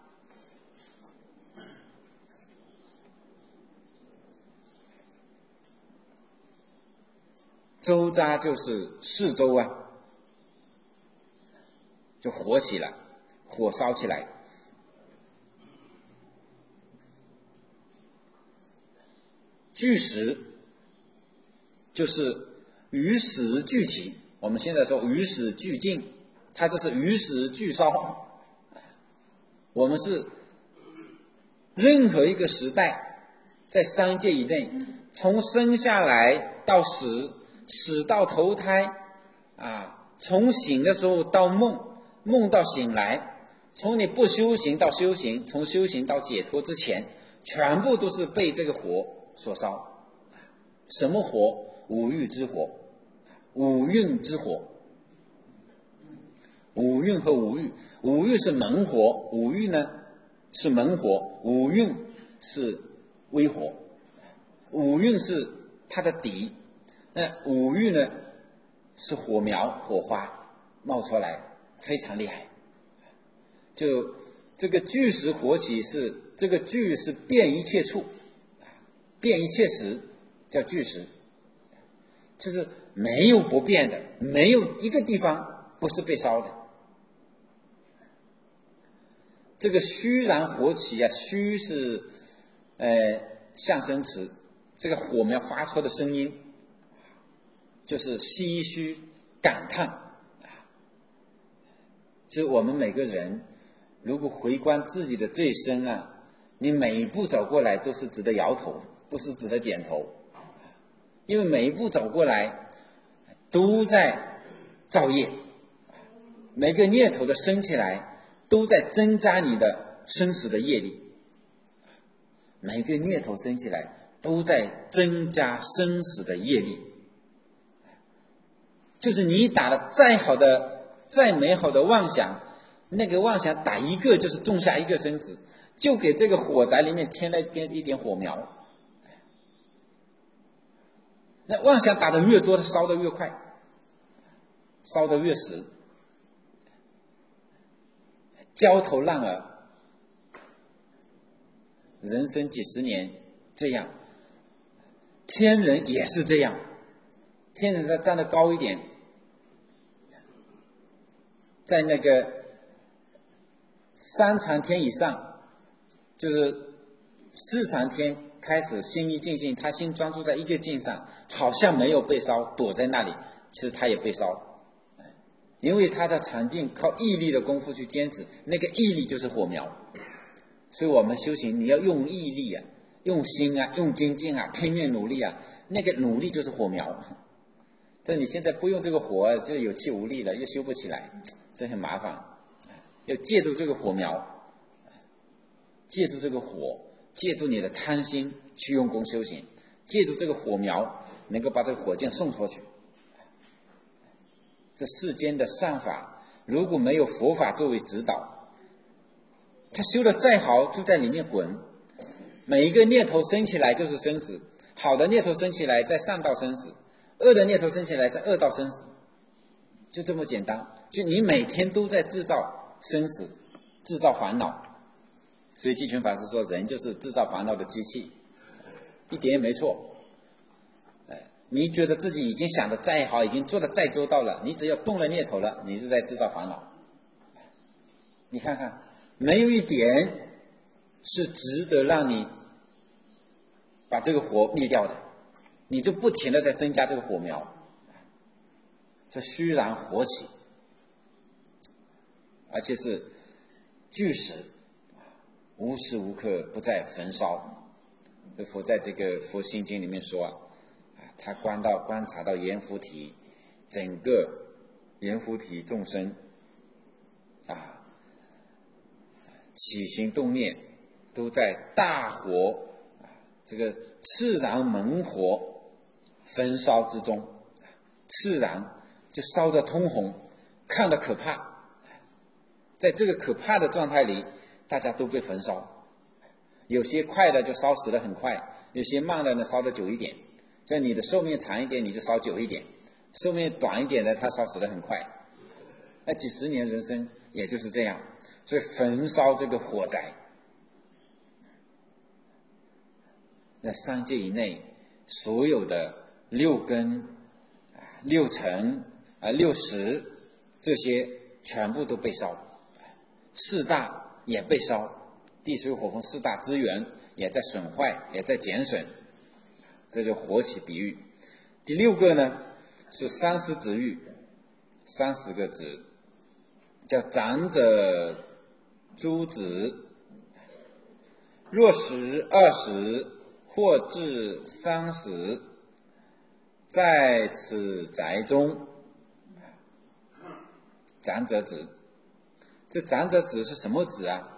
周匝就是四周啊，就火起来，火烧起来。巨石就是与石俱起，我们现在说与石俱进，它这是与石俱烧。我们是任何一个时代，在三界以内，从生下来到死，死到投胎啊，从醒的时候到梦，梦到醒来，从你不修行到修行，从修行到解脱之前，全部都是被这个火所烧。什么火？五欲之火，五蕴之火。五蕴和五欲，五欲是猛火，五欲呢是猛火，五蕴是微火。五蕴是它的底，那五欲呢是火苗火花冒出来，非常厉害。就这个巨石火起，是这个巨是遍一切处，遍一切时叫巨石，就是没有不变的，没有一个地方不是被烧的。这个虚然火起啊，虚是呃象声词，这个火苗发出的声音就是唏嘘感叹。就是我们每个人如果回观自己的这一生啊，你每一步走过来都是值得摇头，不是值得点头，因为每一步走过来都在造业，每个念头的升起来都在增加你的生死的业力，每个念头升起来都在增加生死的业力。就是你打的再好的再美好的妄想，那个妄想打一个就是种下一个生死，就给这个火宅里面添了一点火苗。那妄想打得越多，它烧得越快，烧得越实。焦头烂额，人生几十年这样，天人也是这样，天人再站得高一点，在那个三长天以上，就是四长天开始心一静心，他心专注在一个境上，好像没有被烧，躲在那里，其实他也被烧，因为他的禅定靠毅力的功夫去坚持，那个毅力就是火苗。所以我们修行你要用毅力啊，用心啊，用精进啊，拼命努力啊，那个努力就是火苗。但你现在不用这个火，就有气无力了，又修不起来，这很麻烦。要借助这个火苗，借助这个火，借助你的贪心去用功修行，借助这个火苗能够把这个火箭送出去。这世间的善法如果没有佛法作为指导，他修得再好就在里面滚，每一个念头升起来就是生死，好的念头升起来在善道生死，恶的念头升起来在恶道生死，就这么简单。就你每天都在制造生死，制造烦恼。所以济群法师说人就是制造烦恼的机器，一点也没错。你觉得自己已经想得再好，已经做得再周到了，你只要动了念头了，你是在制造烦恼。你看看，没有一点是值得让你把这个火灭掉的，你就不停地在增加这个火苗，这虚然火起，而且是巨石，无时无刻不在焚烧。佛在这个佛心经里面说啊，他观到观察到阎浮提，整个阎浮提众生啊，起心动念都在大火，这个炽然猛火焚烧之中，炽然就烧得通红，看得可怕。在这个可怕的状态里，大家都被焚烧，有些快的就烧死得很快，有些慢的呢烧得久一点。所以你的寿命长一点，你就烧久一点；寿命短一点的，它烧死得很快。那几十年人生也就是这样，所以焚烧这个火灾。那三界以内所有的六根、六尘啊、六识这些全部都被烧，四大也被烧，地水火风四大资源也在损坏，也在减损。这就火起比喻。第六个呢是三十子喻，三十个子，叫长者诸子，若十二十或至三十，在此宅中。长者子，这长者子是什么子啊？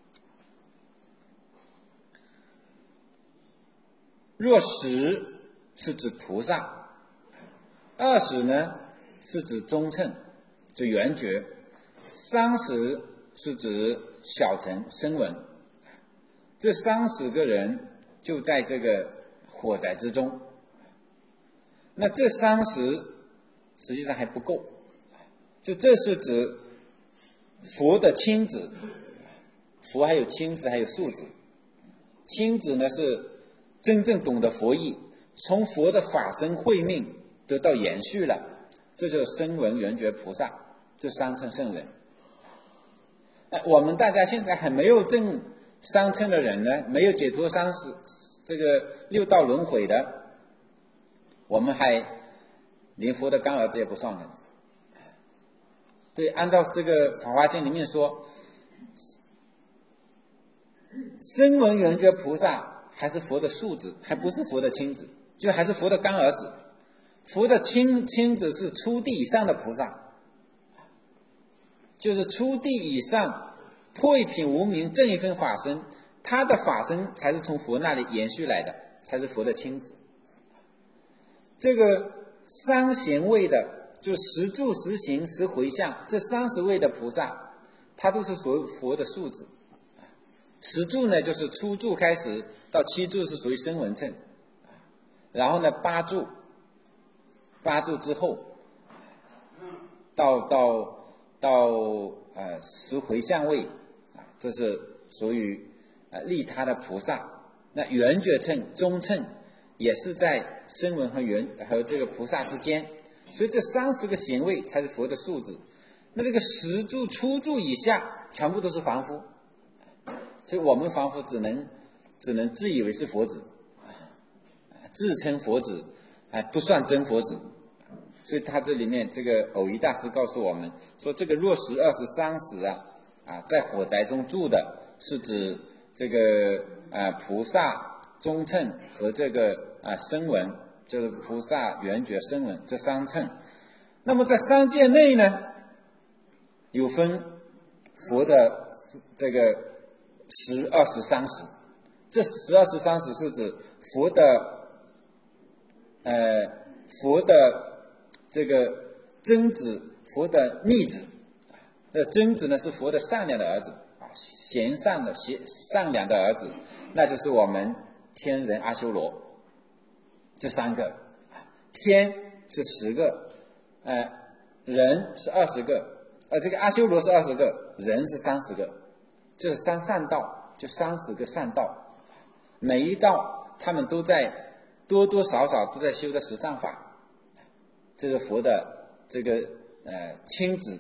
若十是指菩萨，二十呢是指中乘，就圆觉，三十是指小乘声闻。这三十个人就在这个火宅之中。那这三十实际上还不够，就这是指佛的亲子，佛还有亲子还有庶子。亲子呢是真正懂得佛意，从佛的法身慧命得到延续了，这就是声闻缘觉菩萨，这三乘圣人。哎，我们大家现在还没有证三乘的人呢，没有解脱三十这个六道轮回的，我们还连佛的干儿子也不算的。对，按照这个《法华经》里面说， 声闻缘觉菩萨还是佛的庶子，还不是佛的亲子，就还是佛的干儿子。佛的亲亲子是初地以上的菩萨，就是初地以上破一品无明正一分法身，他的法身才是从佛那里延续来的，才是佛的亲子。这个三贤位的，就十住十行十回向，这三十位的菩萨，他都是佛佛的庶子。十住呢，就是初住开始到七住是属于声闻乘，然后呢八住，八住之后，到到到呃十回向位，啊，这是属于呃利他的菩萨。那圆觉乘、中乘也是在声闻和圆和这个菩萨之间，所以这三十个贤位才是佛的庶子。那这个十住、初住以下，全部都是凡夫。所以我们凡夫只能只能自以为是佛子，自称佛子，还不算真佛子。所以他这里面这个偶一大师告诉我们说，这个若十、二十、三十啊啊，在火宅中住的是指这个啊菩萨、中乘和这个啊声闻，就是菩萨、圆觉、声闻这三乘。那么在三界内呢，有分佛的这个十、二十、三十。这十、二十、三十是指佛的呃佛的这个真子，佛的逆子。那真子呢是佛的善良的儿子啊，贤善的贤善良的儿子，那就是我们天人阿修罗这三个。天是十个，呃人是二十个，呃这个阿修罗是二十个，人是三十个，这是三善道，就三十个善道。每一道他们都在多多少少都在修的十善法，这是佛的这个呃亲子。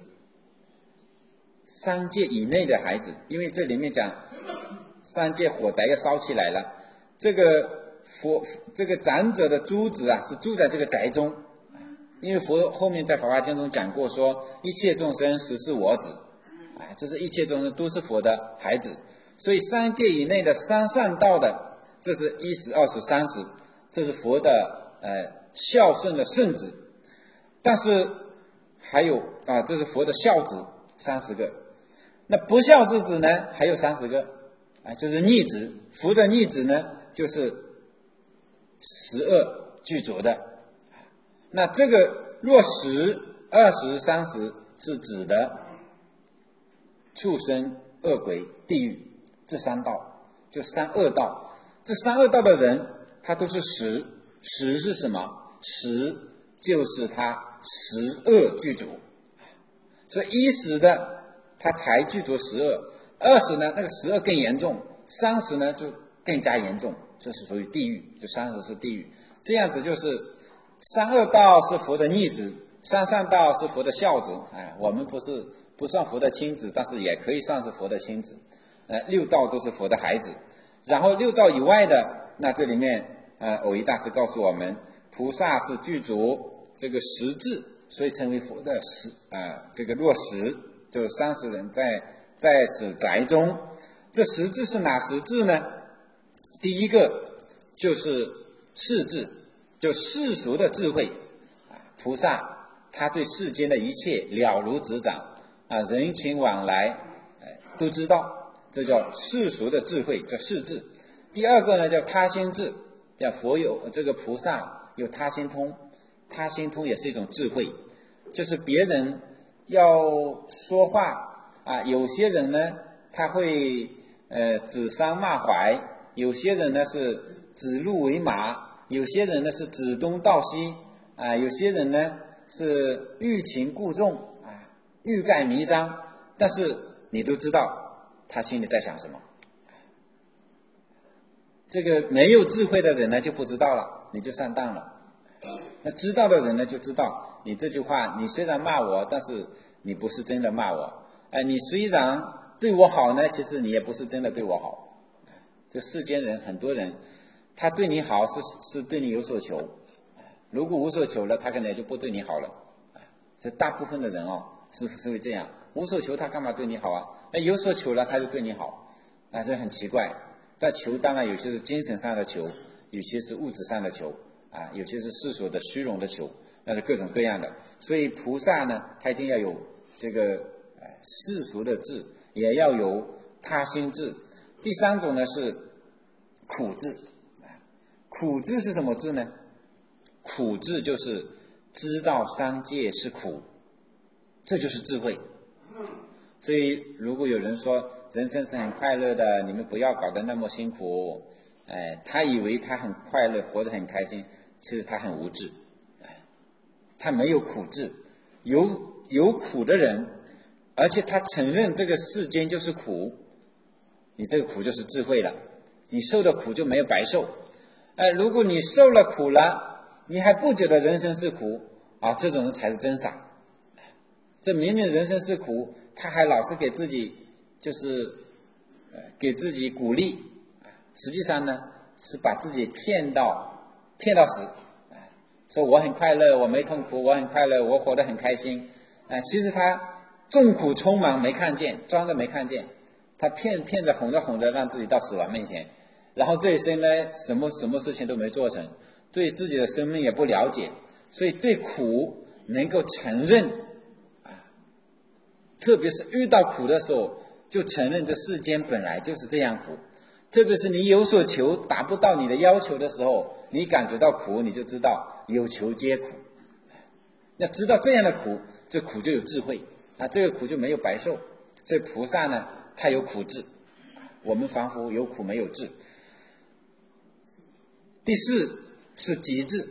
三界以内的孩子，因为这里面讲三界火灾要烧起来了，这个佛这个长者的诸子啊是住在这个宅中，因为佛后面在《法华经》中讲过说，一切众生实是我子，啊，就是一切众生都是佛的孩子。所以三界以内的三善道的，这是一十、二十、三十，这是佛的呃孝顺的顺子。但是还有啊，这是佛的孝子三十个，那不孝之子呢还有三十个啊，就是逆子。佛的逆子呢就是十恶具足的。那这个若十、二十、三十是指的畜生、恶鬼、地狱这三道，就三恶道。这三恶道的人他都是十，十是什么？十就是他十恶具足。所以一十的他才具足十恶，二十呢那个十恶更严重，三十呢就更加严重，这是属于地狱，就三十是地狱。这样子就是三恶道是佛的逆子，三善道是佛的孝子。哎，我们不是不算佛的亲子，但是也可以算是佛的亲子。呃，六道都是佛的孩子。然后六道以外的，那这里面呃，偶一大师告诉我们，菩萨是具足这个十智，所以称为佛的十啊、呃，这个若十，就是三十人在在此宅中。这十智是哪十智呢？第一个就是世智，就世俗的智慧啊，菩萨他对世间的一切了如指掌啊，人情往来哎都知道，这叫世俗的智慧，叫世智。第二个呢叫他心智，叫佛有这个菩萨有他心通，他心通也是一种智慧，就是别人要说话啊，有些人呢他会呃指桑骂槐，有些人呢是指鹿为马，有些人呢是指东道西啊，有些人呢是欲擒故纵啊，欲盖弥彰，但是你都知道他心里在想什么。这个没有智慧的人呢就不知道了，你就上当了。那知道的人呢就知道，你这句话你虽然骂我，但是你不是真的骂我。哎，你虽然对我好呢，其实你也不是真的对我好。这世间人很多人他对你好是是对你有所求，如果无所求了，他可能也就不对你好了。这大部分的人哦是是会这样，无所求他干嘛对你好啊？那有所求了他就对你好，啊，这很奇怪但求当然有些是精神上的求，有些是物质上的求啊，有些是世俗的虚荣的求，那是各种各样的。所以菩萨呢，他一定要有这个世俗的智，也要有他心智。第三种呢是苦智。苦智是什么智呢？苦智就是知道三界是苦，这就是智慧。所以如果有人说人生是很快乐的，你们不要搞得那么辛苦，哎，他以为他很快乐，活得很开心，其实他很无智，他没有苦智。有有苦的人，而且他承认这个世间就是苦，你这个苦就是智慧了，你受的苦就没有白受。哎，如果你受了苦了，你还不觉得人生是苦啊，这种人才是真傻。这明明人生是苦，他还老是给自己就是呃给自己鼓励，实际上呢是把自己骗到骗到死。说我很快乐，我没痛苦，我很快乐，我活得很开心。哎，其实他众苦匆忙没看见，装着没看见，他骗骗着哄着哄着让自己到死亡面前，然后这一生呢什么什么事情都没做成，对自己的生命也不了解，所以对苦能够承认，特别是遇到苦的时候就承认这世间本来就是这样苦。特别是你有所求达不到你的要求的时候，你感觉到苦，你就知道有求皆苦。要知道这样的苦，这苦就有智慧啊，这个苦就没有白受。所以菩萨呢，他有苦智，我们凡夫有苦没有智。第四是极智，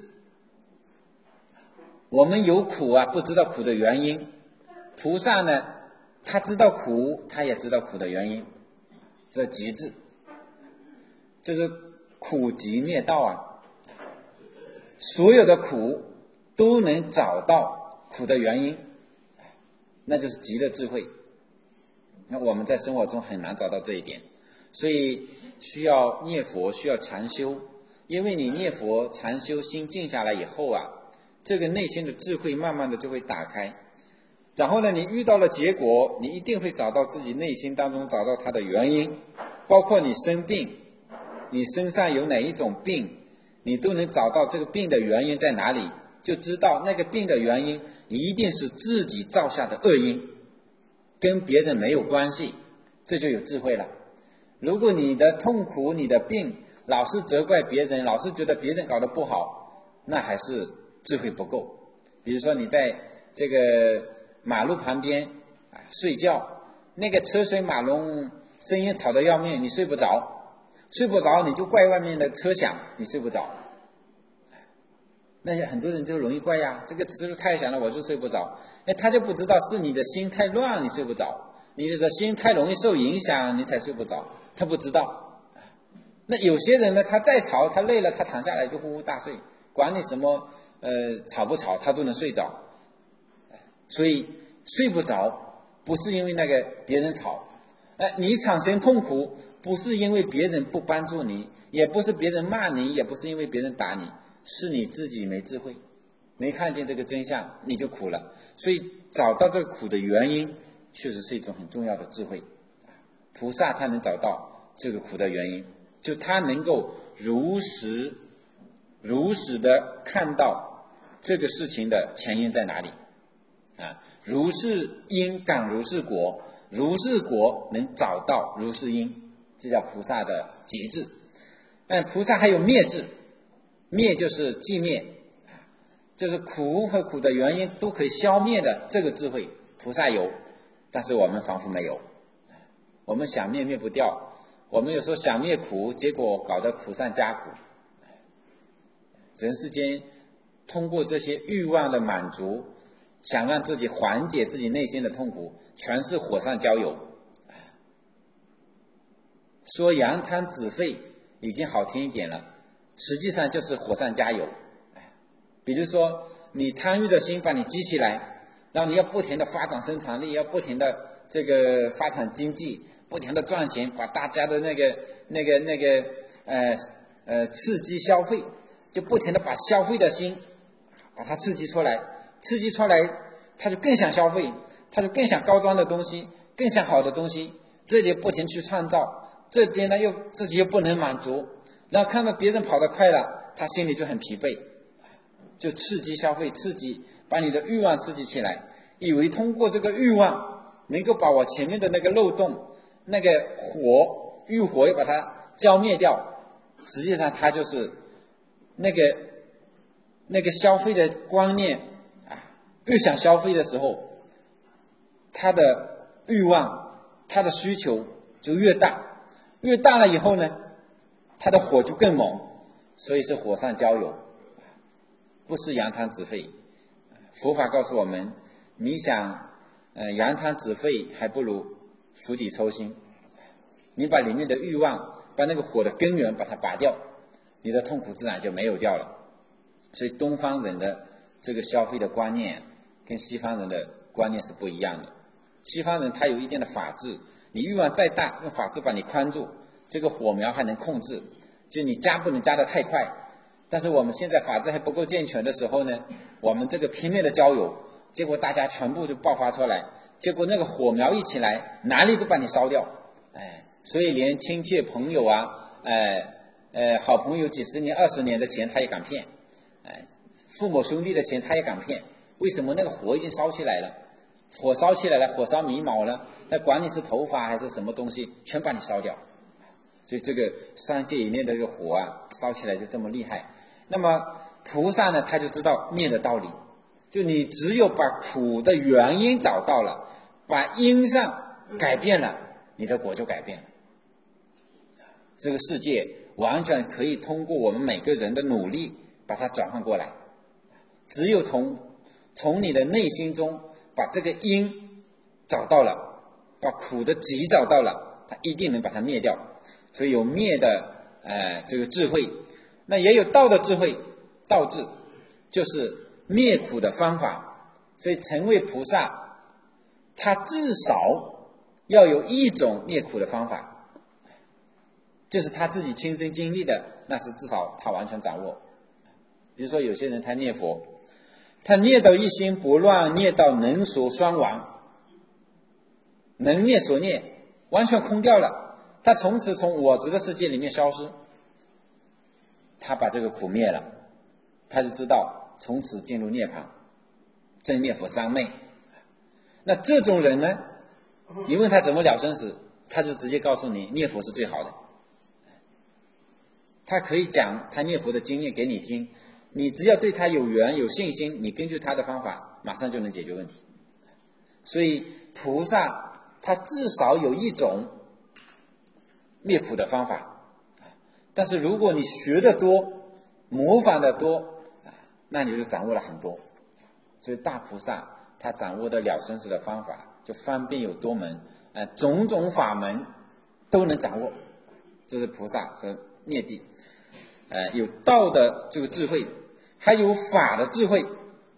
我们有苦啊，不知道苦的原因。菩萨呢，他知道苦，他也知道苦的原因，这极智。就是苦集灭道啊，所有的苦都能找到苦的原因，那就是极的智慧。那我们在生活中很难找到这一点，所以需要念佛，需要禅修。因为你念佛禅修，心静下来以后啊，这个内心的智慧慢慢的就会打开。然后呢，你遇到了结果，你一定会找到自己内心当中找到它的原因，包括你生病，你身上有哪一种病，你都能找到这个病的原因在哪里，就知道那个病的原因一定是自己造下的恶因，跟别人没有关系，这就有智慧了。如果你的痛苦，你的病老是责怪别人，老是觉得别人搞得不好，那还是智慧不够。比如说你在这个马路旁边啊睡觉，那个车水马龙声音吵得要命，你睡不着，睡不着你就怪外面的车响，你睡不着。那很多人就容易怪呀，这个车太响了我就睡不着。哎，他就不知道是你的心太乱你睡不着，你的心太容易受影响你才睡不着，他不知道。那有些人呢，他再吵他累了他躺下来就呼呼大睡，管你什么呃吵不吵他都能睡着。所以睡不着不是因为那个别人吵，呃，你产生痛苦不是因为别人不帮助你，也不是别人骂你，也不是因为别人打你，是你自己没智慧，没看见这个真相，你就苦了。所以找到这个苦的原因确实是一种很重要的智慧。菩萨他能找到这个苦的原因，就他能够如实如实的看到这个事情的前因在哪里啊，如是因感如是果，如是果能找到如是因，这叫菩萨的极致。但菩萨还有灭智，灭就是寂灭，就是苦和苦的原因都可以消灭的这个智慧，菩萨有，但是我们仿佛没有。我们想灭灭不掉，我们有时候想灭苦，结果搞得苦上加苦。人世间通过这些欲望的满足，想让自己缓解自己内心的痛苦，全是火上浇油。说扬汤止沸已经好听一点了，实际上就是火上加油。比如说你贪欲的心把你激起来，然后你要不停的发展生产力，要不停的这个发展经济，不停的赚钱，把大家的那个那个那个呃呃刺激消费，就不停的把消费的心把它刺激出来，刺激出来他就更想消费，他就更想高端的东西，更想好的东西，这里不停去创造， 这边呢又自己又不能满足，然后看到别人跑得快了，他心里就很疲惫，就刺激消费，刺激把你的欲望刺激起来，以为通过这个欲望能够把我前面的那个漏洞，那个火欲火要把它浇灭掉，实际上它就是那个那个消费的观念啊，越想消费的时候，他的欲望他的需求就越大，越大了以后呢，他的火就更猛，所以是火上浇油，不是扬汤止沸。佛法告诉我们，你想呃扬汤止沸，还不如釜底抽薪。你把里面的欲望，把那个火的根源把它拔掉，你的痛苦自然就没有掉了。所以东方人的这个消费的观念跟西方人的观念是不一样的。西方人他有一定的法治，你欲望再大，用法治把你宽住，这个火苗还能控制，就你加不能加得太快。但是我们现在法治还不够健全的时候呢，我们这个拼命的浇油，结果大家全部就爆发出来，结果那个火苗一起来，哪里都把你烧掉。哎，所以连亲戚朋友啊，哎呃好朋友几十年二十年的钱他也敢骗，哎父母兄弟的钱他也敢骗。为什么？那个火已经烧起来了，火烧起来了，火烧眉毛了，那管你是头发还是什么东西，全把你烧掉。所以这个三界以内的这个火啊，烧起来就这么厉害。那么菩萨呢，他就知道灭的道理，就你只有把苦的原因找到了，把因上改变了，你的果就改变了。这个世界完全可以通过我们每个人的努力把它转换过来，只有从从你的内心中把这个因找到了，把苦的集找到了，它一定能把它灭掉。所以有灭的呃这个智慧，那也有道的智慧，道智就是灭苦的方法。所以成为菩萨，他至少要有一种灭苦的方法，就是他自己亲身经历的，那是至少他完全掌握。比如说有些人他念佛，他念到一心不乱，念到能所双亡，能念所念完全空掉了，他从此从我执的世界里面消失，他把这个苦灭了，他就知道从此进入涅槃，正念佛三昧。那这种人呢，你问他怎么了生死，他就直接告诉你念佛是最好的。他可以讲他念佛的经验给你听，你只要对他有缘有信心，你根据他的方法马上就能解决问题。所以菩萨他至少有一种灭苦的方法，但是如果你学得多，模仿得多，那你就掌握了很多。所以大菩萨他掌握的了生死的方法就方便有多门，呃，种种法门都能掌握，这是菩萨和灭地。呃，有道的这个智慧，还有法的智慧，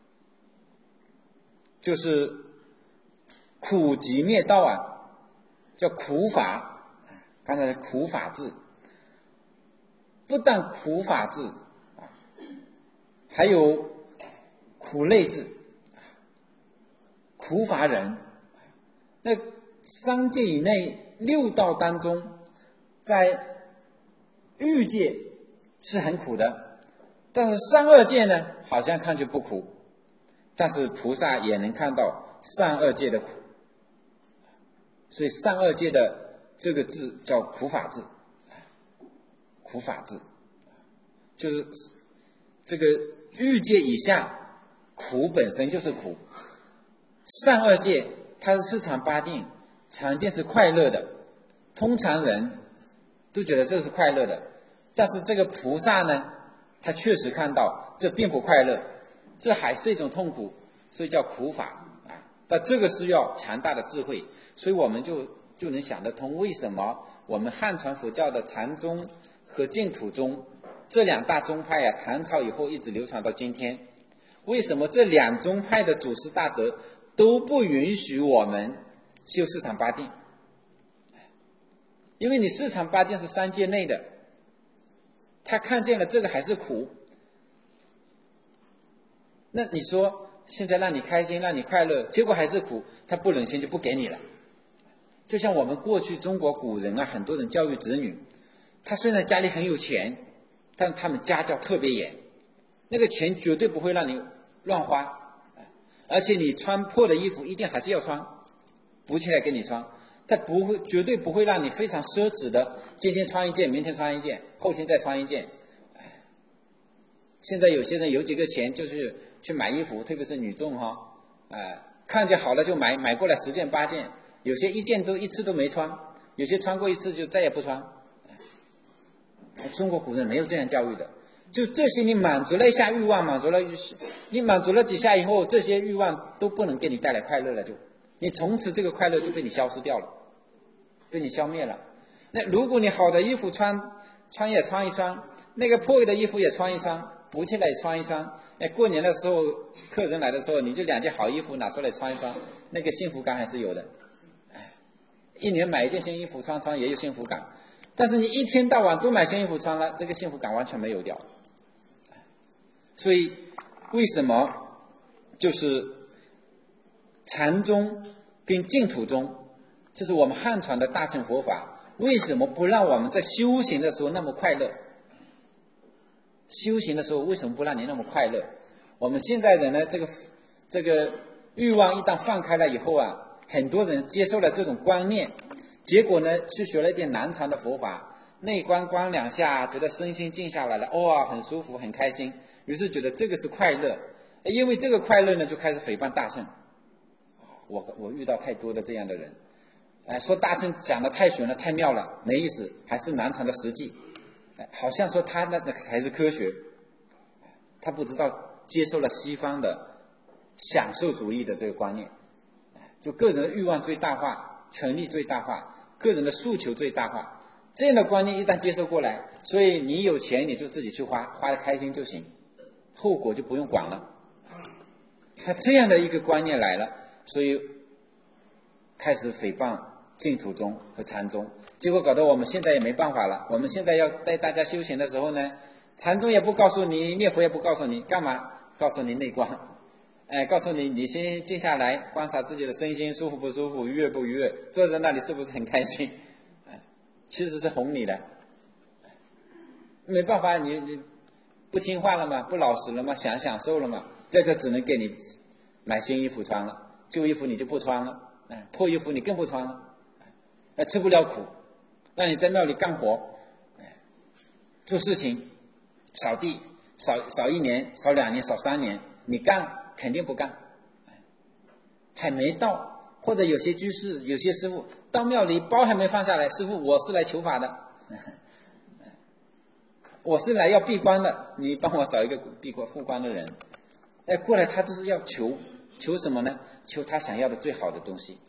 就是苦集灭道啊，叫苦法。刚才的苦法智，不但苦法智，还有苦类智，苦法忍。那三界以内六道当中，在欲界是很苦的，但是三恶界呢好像看去不苦，但是菩萨也能看到善恶界的苦，所以善恶界的这个字叫苦法智。苦法智就是这个欲界以下苦本身就是苦，善恶界它是四常八定，常定是快乐的，通常人都觉得这是快乐的，但是这个菩萨呢，他确实看到这并不快乐，这还是一种痛苦，所以叫苦法啊。但这个是要强大的智慧，所以我们就就能想得通，为什么我们汉传佛教的禅宗和净土宗这两大宗派啊，唐朝以后一直流传到今天，为什么这两宗派的祖师大德都不允许我们修四常八定？因为你四常八定是三界内的，他看见了这个还是苦，那你说现在让你开心让你快乐，结果还是苦，他不忍心就不给你了。 就像我们过去中国古人啊，很多人教育子女，他虽然家里很有钱，但他们家教特别严，那个钱绝对不会让你乱花，而且你穿破的衣服一定还是要穿，补起来给你穿，他不会绝对不会让你非常奢侈的今天穿一件，明天穿一件，后天再穿一件。现在有些人有几个钱就是去买衣服，特别是女众哈，呃，看见好了就买，买过来十件八件，有些一件都一次都没穿，有些穿过一次就再也不穿。中国古人没有这样教育的，就这些你满足了一下欲望，满足了你满足了几下以后，这些欲望都不能给你带来快乐了，就你从此这个快乐就被你消失掉了，被你消灭了。那如果你好的衣服穿穿也穿一穿，那个破的衣服也穿一穿，补起来也穿一穿，哎，过年的时候客人来的时候，你就两件好衣服拿出来穿一穿，那个幸福感还是有的。哎，一年买一件新衣服穿穿也有幸福感，但是你一天到晚都买新衣服穿了，这个幸福感完全没有掉。所以为什么就是禅宗跟净土宗，就是我们汉传的大乘佛法，为什么不让我们在修行的时候那么快乐？修行的时候为什么不让你那么快乐？我们现在人呢，这个这个欲望一旦放开了以后啊，很多人接受了这种观念，结果呢去学了一点南传的佛法，内观观两下，觉得身心静下来了，哇、哦，很舒服很开心，于是觉得这个是快乐，因为这个快乐呢就开始诽谤大乘。我我遇到太多的这样的人，哎，说大乘讲的太玄了太妙了，没意思，还是南传的实际，好像说他那那才是科学，他不知道接受了西方的享受主义的这个观念，就个人的欲望最大化，权力最大化，个人的诉求最大化，这样的观念一旦接受过来，所以你有钱你就自己去花，花得开心就行，后果就不用管了。他这样的一个观念来了，所以开始诽谤净土宗和禅宗，结果搞得我们现在也没办法了。我们现在要带大家修行的时候呢，禅宗也不告诉你，念佛也不告诉你，干嘛？告诉你内观，哎，告诉你你先静下来，观察自己的身心舒服不舒服，愉悦不愉悦，坐在那里是不是很开心？其实是哄你的，没办法，你你不听话了嘛，不老实了嘛，想享受了嘛，在这只能给你买新衣服穿了，旧衣服你就不穿了，哎，破衣服你更不穿了。吃不了苦，让你在庙里干活，做事情，扫地，扫扫一年，扫两年，扫三年，你干肯定不干，还没到，或者有些居士，有些师傅到庙里包还没放下来，师傅我是来求法的，我是来要闭关的，你帮我找一个闭关护关的人，哎，过来他都是要求，求什么呢？求他想要的最好的东西。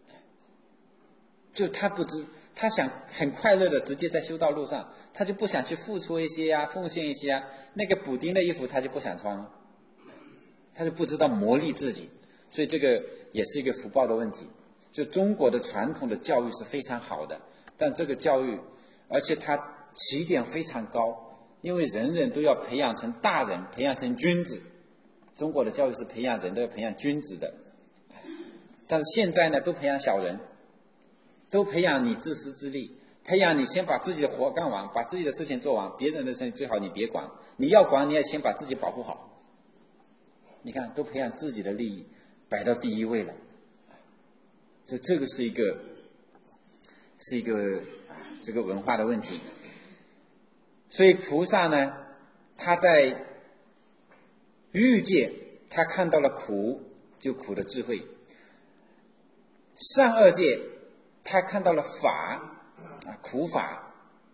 就他不知，他想很快乐的直接在修道路上，他就不想去付出一些啊，奉献一些啊，那个补丁的衣服他就不想穿了，他就不知道磨砺自己，所以这个也是一个福报的问题。就中国的传统的教育是非常好的，但这个教育，而且它起点非常高，因为人人都要培养成大人，培养成君子。中国的教育是培养人都要培养君子的，但是现在呢，都培养小人。都培养你自私自利，培养你先把自己的活干完，把自己的事情做完，别人的事情最好你别管，你要管你要先把自己保护好。你看都培养自己的利益摆到第一位了，这这个是一个是一个这个文化的问题。所以菩萨呢，他在欲界他看到了苦，就苦的智慧，善恶界他看到了法啊，苦法，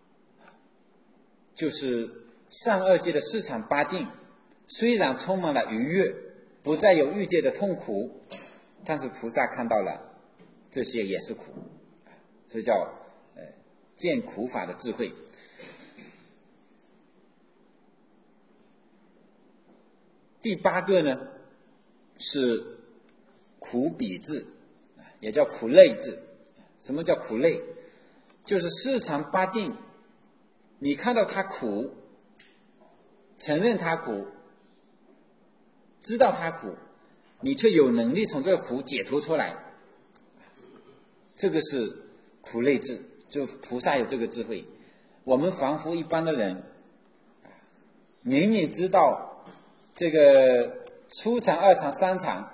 就是善恶界的四场八定，虽然充满了愉悦，不再有欲界的痛苦，但是菩萨看到了这些也是苦，所以叫呃见苦法的智慧。第八个呢是苦比智，也叫苦类智。什么叫苦类？就是四常八定，你看到它苦，承认它苦，知道它苦，你却有能力从这个苦解脱出来， 这个是苦类智，就菩萨有这个智慧。我们凡夫一般的人，明明知道这个初禅、二禅、三禅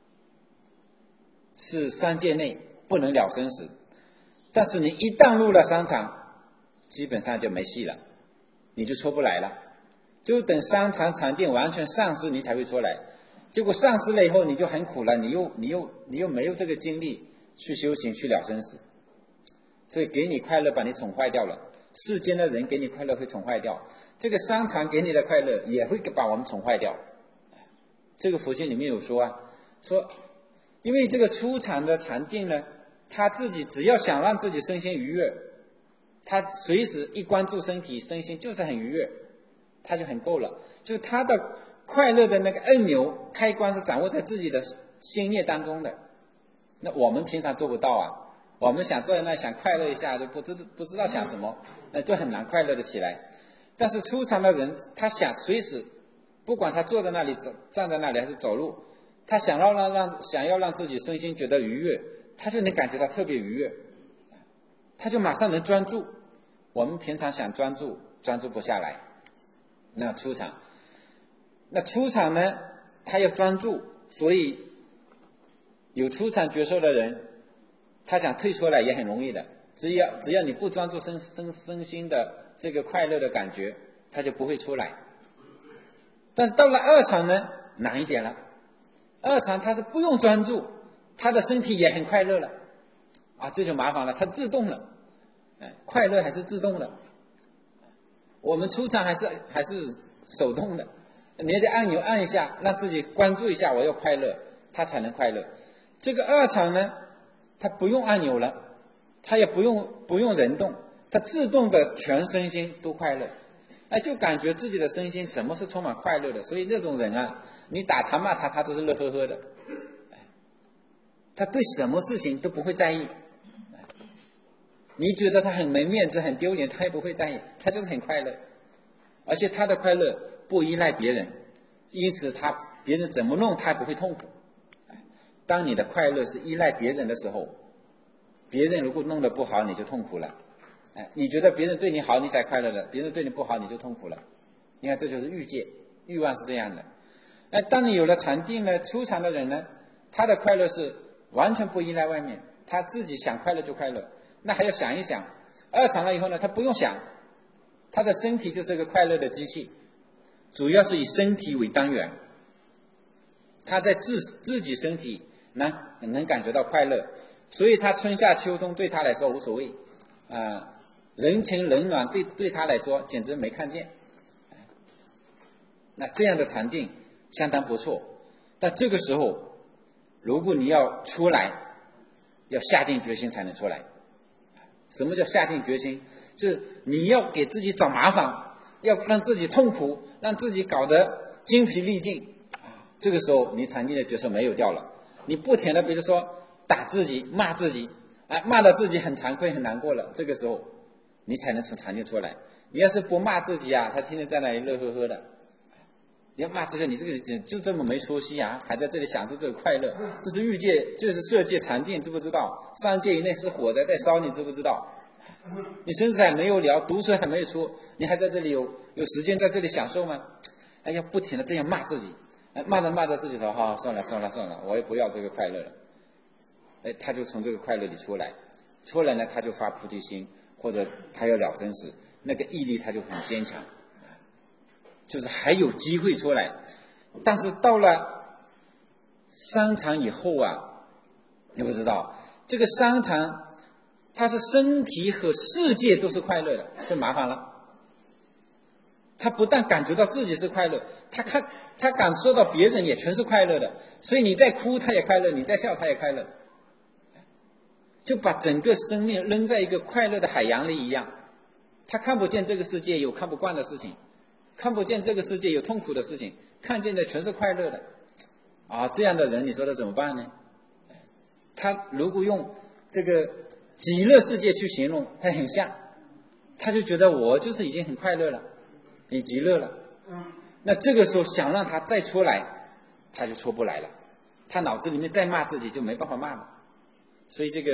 是三界内不能了生死，但是你一旦入了三禅，基本上就没戏了，你就出不来了。就等三禅禅定完全丧失，你才会出来。结果丧失了以后，你就很苦了，你又你又你又没有这个精力去修行去了生死，所以给你快乐把你宠坏掉了。世间的人给你快乐会宠坏掉，这个三禅给你的快乐也会把我们宠坏掉。这个佛经里面有说啊，说因为这个初禅的禅定呢，他自己只要想让自己身心愉悦，他随时一关注身体身心就是很愉悦，他就很够了。就是他的快乐的那个按钮开关是掌握在自己的心念当中的，那我们平常做不到啊。我们想坐在那想快乐一下，就不知不知道想什么，那就很难快乐的起来。但是初禅的人，他想随时，不管他坐在那里、站在那里还是走路，他想要让让想要让自己身心觉得愉悦，他就能感觉到特别愉悦，他就马上能专注。我们平常想专注，专注不下来。那初禅，那初禅呢，他要专注，所以有初禅觉受的人，他想退出来也很容易的。只要只要你不专注身身身心的这个快乐的感觉，他就不会出来。但是到了二禅呢，难一点了。二禅他是不用专注，他的身体也很快乐了，啊，这就麻烦了，他自动了，哎，快乐还是自动的。我们初禅还是还是手动的，你得按钮按一下，让自己关注一下，我要快乐，他才能快乐。这个二禅呢，他不用按钮了，他也不用不用人动，他自动的全身心都快乐，哎，就感觉自己的身心怎么是充满快乐的。所以那种人啊，你打他骂他，他都是乐呵呵的，他对什么事情都不会在意。你觉得他很没面子很丢脸，他也不会在意，他就是很快乐。而且他的快乐不依赖别人，因此他别人怎么弄他不会痛苦。当你的快乐是依赖别人的时候，别人如果弄得不好你就痛苦了。哎，你觉得别人对你好你才快乐的，别人对你不好你就痛苦了。你看这就是欲界，欲望是这样的。哎，当你有了禅定呢，初禅的人呢，他的快乐是完全不依赖外面，他自己想快乐就快乐。那还要想一想，二禅了以后呢，他不用想，他的身体就是个快乐的机器，主要是以身体为单元，他在自自己身体能能感觉到快乐，所以他春夏秋冬对他来说无所谓，啊、呃，人情冷暖对对他来说简直没看见。那这样的禅定相当不错，但这个时候，如果你要出来，要下定决心才能出来。什么叫下定决心？就是你要给自己找麻烦，要让自己痛苦，让自己搞得精疲力尽。这个时候你禅定的角色没有掉了，你不停的比如说打自己骂自己，哎，骂到自己很惭愧很难过了，这个时候你才能从禅定出来。你要是不骂自己啊，他天天在那里乐呵呵的，你要骂这个你这个人就这么没出息啊，还在这里享受这个快乐，这是欲界，就是色界禅定，知不知道？三界以内是火的在烧，你知不知道？你生死还没有了，毒水还没有出，你还在这里有有时间在这里享受吗？哎呀，不停的这样骂自己，哎，骂着骂着自己说哈、哦，算了算了算了，我也不要这个快乐了。哎，他就从这个快乐里出来，出来呢他就发菩提心，或者他要了生死，那个毅力他就很坚强。就是还有机会出来，但是到了三禅以后啊，你不知道这个三禅，它是身体和世界都是快乐的，就麻烦了。他不但感觉到自己是快乐，他看他感受到别人也全是快乐的，所以你在哭他也快乐，你在笑他也快乐，就把整个生命扔在一个快乐的海洋里一样。他看不见这个世界有看不惯的事情，看不见这个世界有痛苦的事情，看见的全是快乐的啊！这样的人你说他怎么办呢？他如果用这个极乐世界去形容，他很像，他就觉得我就是已经很快乐了，很极乐了。那这个时候想让他再出来，他就出不来了，他脑子里面再骂自己就没办法骂了。所以这个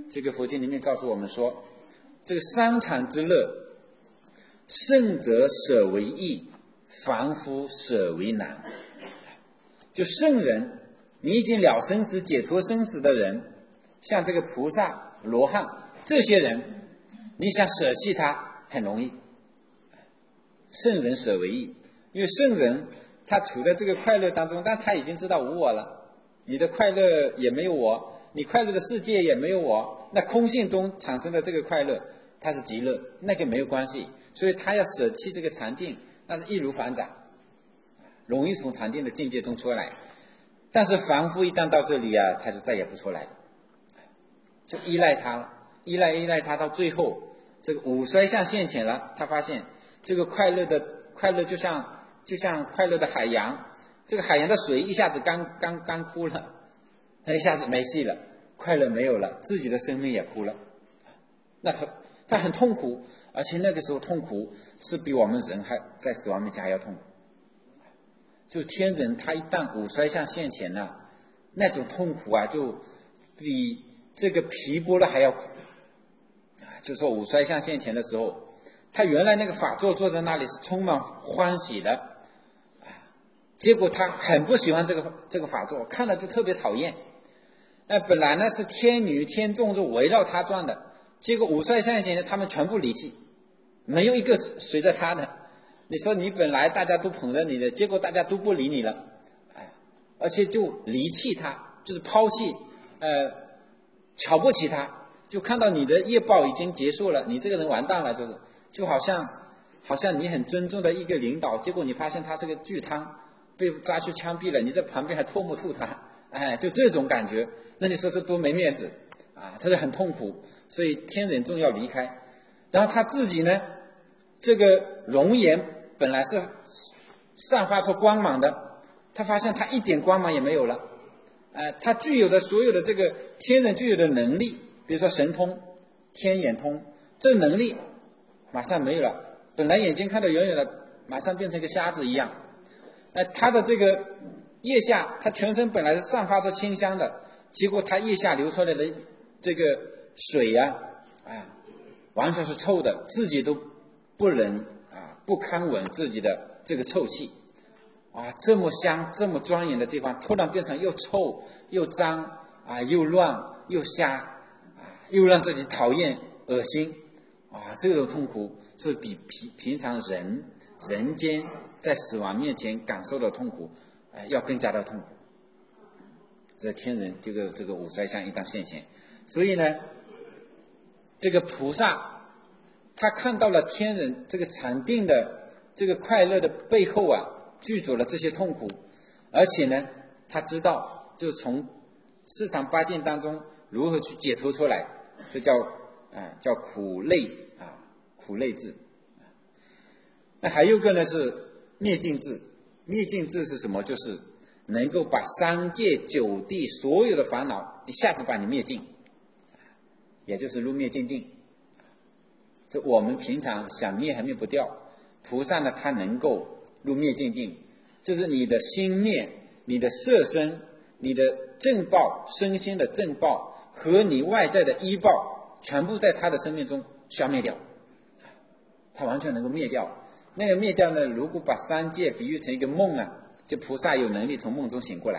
这个佛经里面告诉我们说，这个三禅之乐，圣者舍为易，凡夫舍为难。就圣人，你已经了生死解脱生死的人，像这个菩萨罗汉这些人，你想舍弃他很容易。圣人舍为易，因为圣人他处在这个快乐当中，但他已经知道无我了，你的快乐也没有我，你快乐的世界也没有我，那空性中产生的这个快乐它是极乐，那个没有关系，所以他要舍弃这个禅定，那是易如反掌，容易从禅定的境界中出来。但是凡夫一旦到这里啊，他就再也不出来了，就依赖他了，依赖依赖他，到最后这个五衰相现前了，他发现这个快乐的快乐就像就像快乐的海洋，这个海洋的水一下子干干干枯了，一下子没戏了，快乐没有了，自己的生命也枯了，那他他很痛苦，而且那个时候痛苦是比我们人还在死亡面前还要痛苦。就天人他一旦五衰相现前呢，那种痛苦啊，就比这个皮剥了还要苦。就说五衰相现前的时候，他原来那个法座坐在那里是充满欢喜的，结果他很不喜欢这个这个法座，看了就特别讨厌。那本来呢是天女天众就围绕他转的，结果五衰相现前他们全部离弃，没有一个随着他的。你说你本来大家都捧着你的，结果大家都不理你了，哎，而且就离弃他，就是抛弃，呃，瞧不起他，就看到你的业报已经结束了，你这个人完蛋了，就是就好像好像你很尊重的一个领导，结果你发现他是个巨贪，被抓去枪毙了，你在旁边还唾沫吐他，哎，就这种感觉，那你说这多没面子啊！他就很痛苦，所以天人众要离开，然后他自己呢，这个容颜本来是散发出光芒的，他发现他一点光芒也没有了，呃，他具有的所有的这个天人具有的能力，比如说神通、天眼通，这个能力马上没有了，本来眼睛看得远远的，马上变成一个瞎子一样。呃，他的这个腋下，他全身本来是散发出清香的，结果他腋下流出来的这个水呀、啊，啊，完全是臭的，自己都不能啊不堪闻自己的这个臭气，啊，这么香这么庄严的地方，突然变成又臭又脏啊，又乱又瞎啊，又让自己讨厌恶心啊，这种痛苦是比平平常人人间在死亡面前感受的痛苦，呃，要更加的痛苦。这天人这个这个五衰相一旦现前，所以呢，这个菩萨他看到了天人这个禅定的这个快乐的背后啊，具足了这些痛苦，而且呢，他知道就从四常八定当中如何去解脱出来，这叫啊、呃、叫苦类啊苦类智。那还有一个呢是灭尽智，灭尽智是什么？就是能够把三界九地所有的烦恼一下子把你灭尽，也就是入灭尽定。这我们平常想灭还灭不掉，菩萨呢他能够入灭尽定，就是你的心灭、你的色身、你的正报、身心的正报和你外在的依报，全部在他的生命中消灭掉，他完全能够灭掉。那个灭掉呢，如果把三界比喻成一个梦啊，就菩萨有能力从梦中醒过来。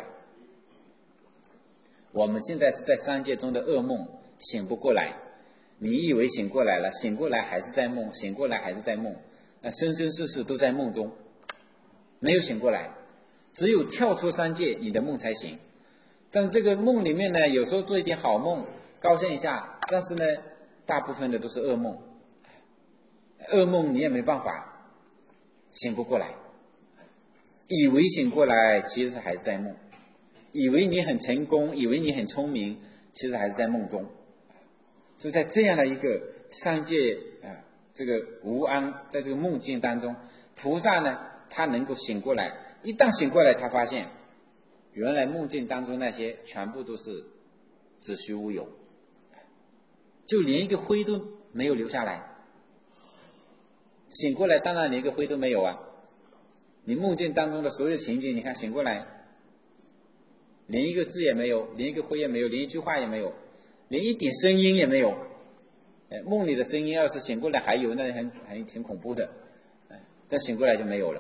我们现在是在三界中的噩梦，醒不过来，你以为醒过来了，醒过来还是在梦，醒过来还是在梦，那生生世世都在梦中，没有醒过来。只有跳出三界，你的梦才醒。但是这个梦里面呢，有时候做一点好梦，高兴一下，但是呢，大部分的都是噩梦。噩梦你也没办法醒不过来，以为醒过来，其实还是在梦；以为你很成功，以为你很聪明，其实还是在梦中。所以在这样的一个三界啊，这个无安，在这个梦境当中，菩萨呢，他能够醒过来。一旦醒过来，他发现原来梦境当中那些全部都是子虚乌有，就连一个灰都没有留下来。醒过来当然连一个灰都没有啊，你梦境当中的所有情景，你看醒过来连一个字也没有，连一个灰也没有，连一句话也没有， 连一点声音也没有。哎，梦里的声音要是醒过来还有，那还还挺恐怖的。哎，但醒过来就没有了。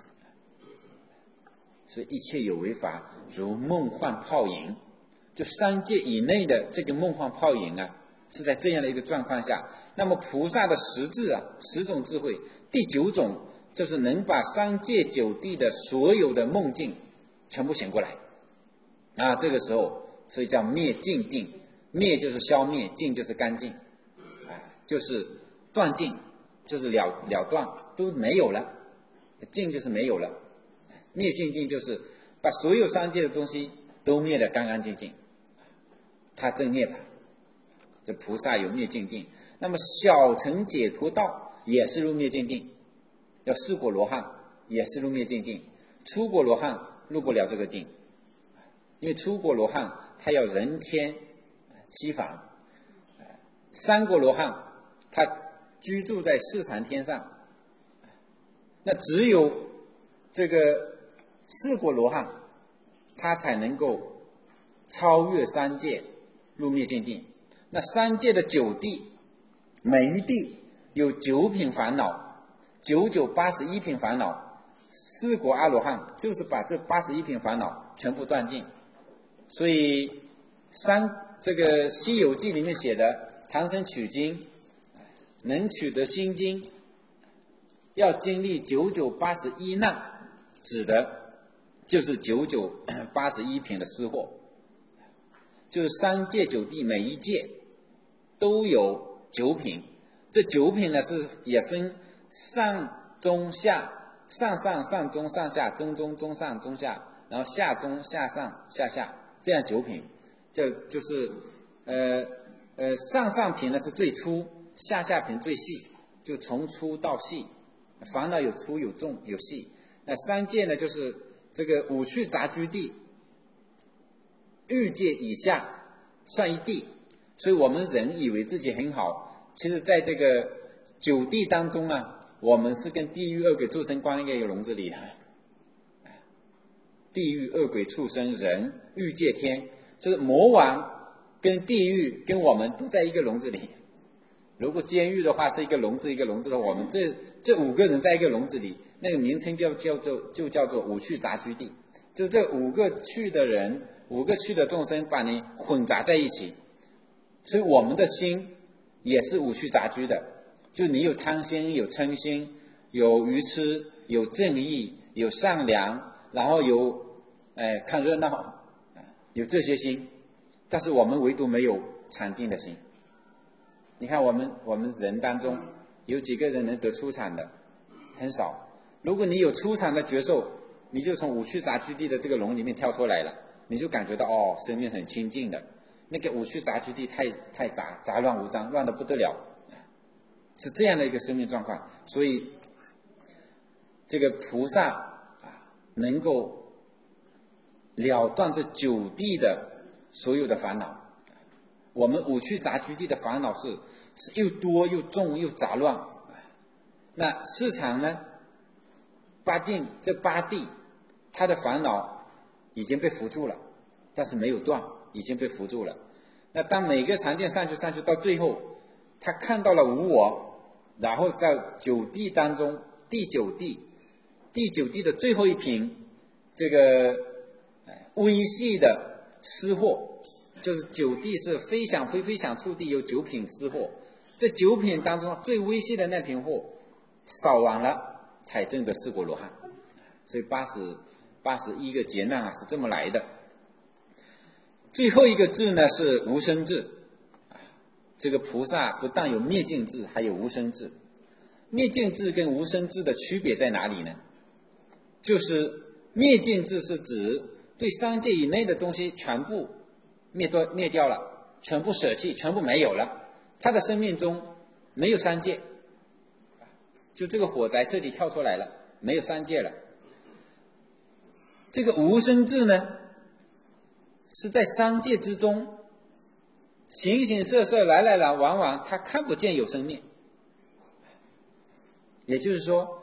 所以一切有为法如梦幻泡影，就三界以内的这个梦幻泡影啊，是在这样的一个状况下。那么菩萨的十智啊，十种智慧，第九种就是能把三界九地的所有的梦境全部醒过来啊，这个时候所以叫灭尽定，灭就是消灭，尽就是干净，啊，就是断尽，就是了了断，都没有了，尽就是没有了，灭尽定就是把所有三界的东西都灭得干干净净，他正涅槃。这菩萨有灭尽定，那么小乘解脱道也是入灭尽定，要四果罗汉也是入灭尽定，出果罗汉入不了这个定，因为出果罗汉他要人天七法，三果罗汉他居住在四禅天上，那只有这个四果罗汉他才能够超越三界入灭尽定。那三界的九地，每一地有九品烦恼，九九八十一品烦恼，四果阿罗汉就是把这八十一品烦恼全部断尽。所以三这个《西游记》里面写的唐僧取经，能取得心经，要经历九九八十一难，指的就是九九八十一品的失货，就是三界九地每一界都有九品，这九品呢是也分上中下，上上上中上下，中中中上中下，然后下中下上下下，这样九品，就就是呃呃上上品呢是最粗，下下品最细，就从粗到细，烦恼有粗有重有细。那三界呢就是这个五趣杂居地，欲界以下算一地。所以我们人以为自己很好，其实在这个九地当中啊，我们是跟地狱恶鬼畜生关在一个笼子里的。地狱恶鬼畜生人欲界天，就是魔王跟地狱跟我们都在一个笼子里。如果监狱的话是一个笼子一个笼子的，我们这这五个人在一个笼子里，那个名称叫叫做就叫做五趣杂居地，就这五个趣的人，五个趣的众生把你混杂在一起。所以我们的心也是五趣杂居的，就你有贪心，有嗔心，有愚痴，有正义，有善良，然后有哎看热闹，有这些心，但是我们唯独没有禅定的心。你看我们我们人当中有几个人能得初禅的？很少。如果你有初禅的觉受，你就从五趣杂居地的这个笼里面跳出来了，你就感觉到哦，生命很清净的。那个五趣杂居地太太杂杂乱无章，乱得不得了，是这样的一个生命状况。所以这个菩萨啊，能够了断这九地的所有的烦恼。我们五趣杂居地的烦恼是是又多又重又杂乱。那市场呢，八定这八地，他的烦恼已经被扶住了，但是没有断，已经被扶住了。那当每个禅定上去上去到最后，他看到了无我，然后在九地当中，第九地，第九地的最后一品，这个微细的失货，就是九地是非想非非想处地有九品失货，这九品当中最微细的那品货扫完了，才证得四果罗汉。所以八十八十一个劫难啊是这么来的。最后一个智呢是无生智，这个菩萨不但有灭尽智，还有无生智。灭尽智跟无生智的区别在哪里呢？就是灭尽智是指对三界以内的东西全部灭掉灭掉了，全部舍弃，全部没有了，他的生命中没有三界，就这个火灾彻底跳出来了，没有三界了。这个无生智呢，是在三界之中形形色色来来来往往，他看不见有生命。也就是说，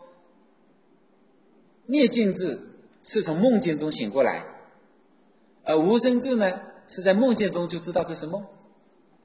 灭尽智是从梦境中醒过来，而无生智呢是在梦境中就知道这是梦，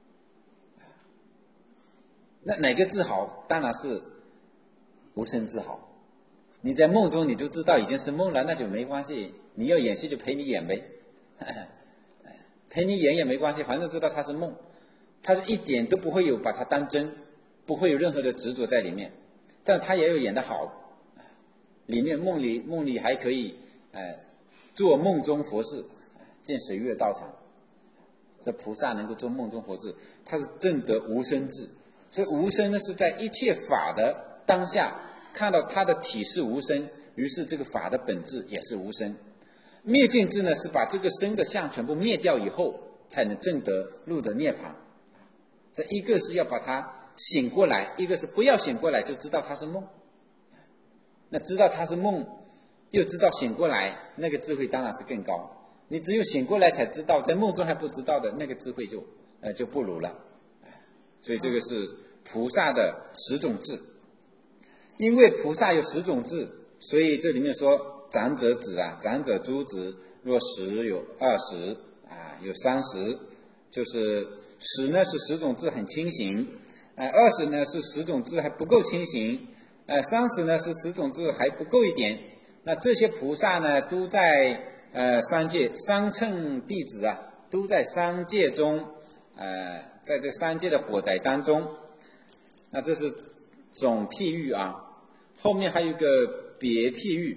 那哪个治好？当然是无声治好。你在梦中你就知道已经是梦了，那就没关系，你要演戏就陪你演呗，陪你演也没关系，反正知道它是梦，他是一点都不会有把它当真，不会有任何的执着在里面，但他也有演得好，里面梦里梦里还可以呃做梦中佛事，见水月道场，这菩萨能够做梦中佛事，他是证得无生智。所以无生呢是在一切法的当下看到它的体是无生，于是这个法的本质也是无生。灭尽智呢是把这个生的相全部灭掉以后才能证得入得涅槃。这一个是要把它醒过来，一个是不要醒过来就知道它是梦。那知道它是梦又知道醒过来，那个智慧当然是更高。你只有醒过来才知道，在梦中还不知道的那个智慧就呃就不如了。所以这个是菩萨的十种智。因为菩萨有十种智，所以这里面说长者子啊，长者诸子若十有二十啊，有三十，就是十呢是十种智很清醒，呃二十呢是十种智还不够清醒，呃三十呢是十种智还不够一点。那这些菩萨呢都在呃三界，三乘弟子啊都在三界中，呃在这三界的火灾当中。那这是总譬喻啊，后面还有一个别譬喻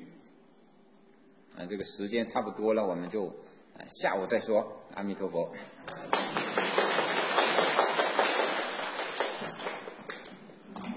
啊，这个时间差不多了，我们就下午再说。阿弥陀佛。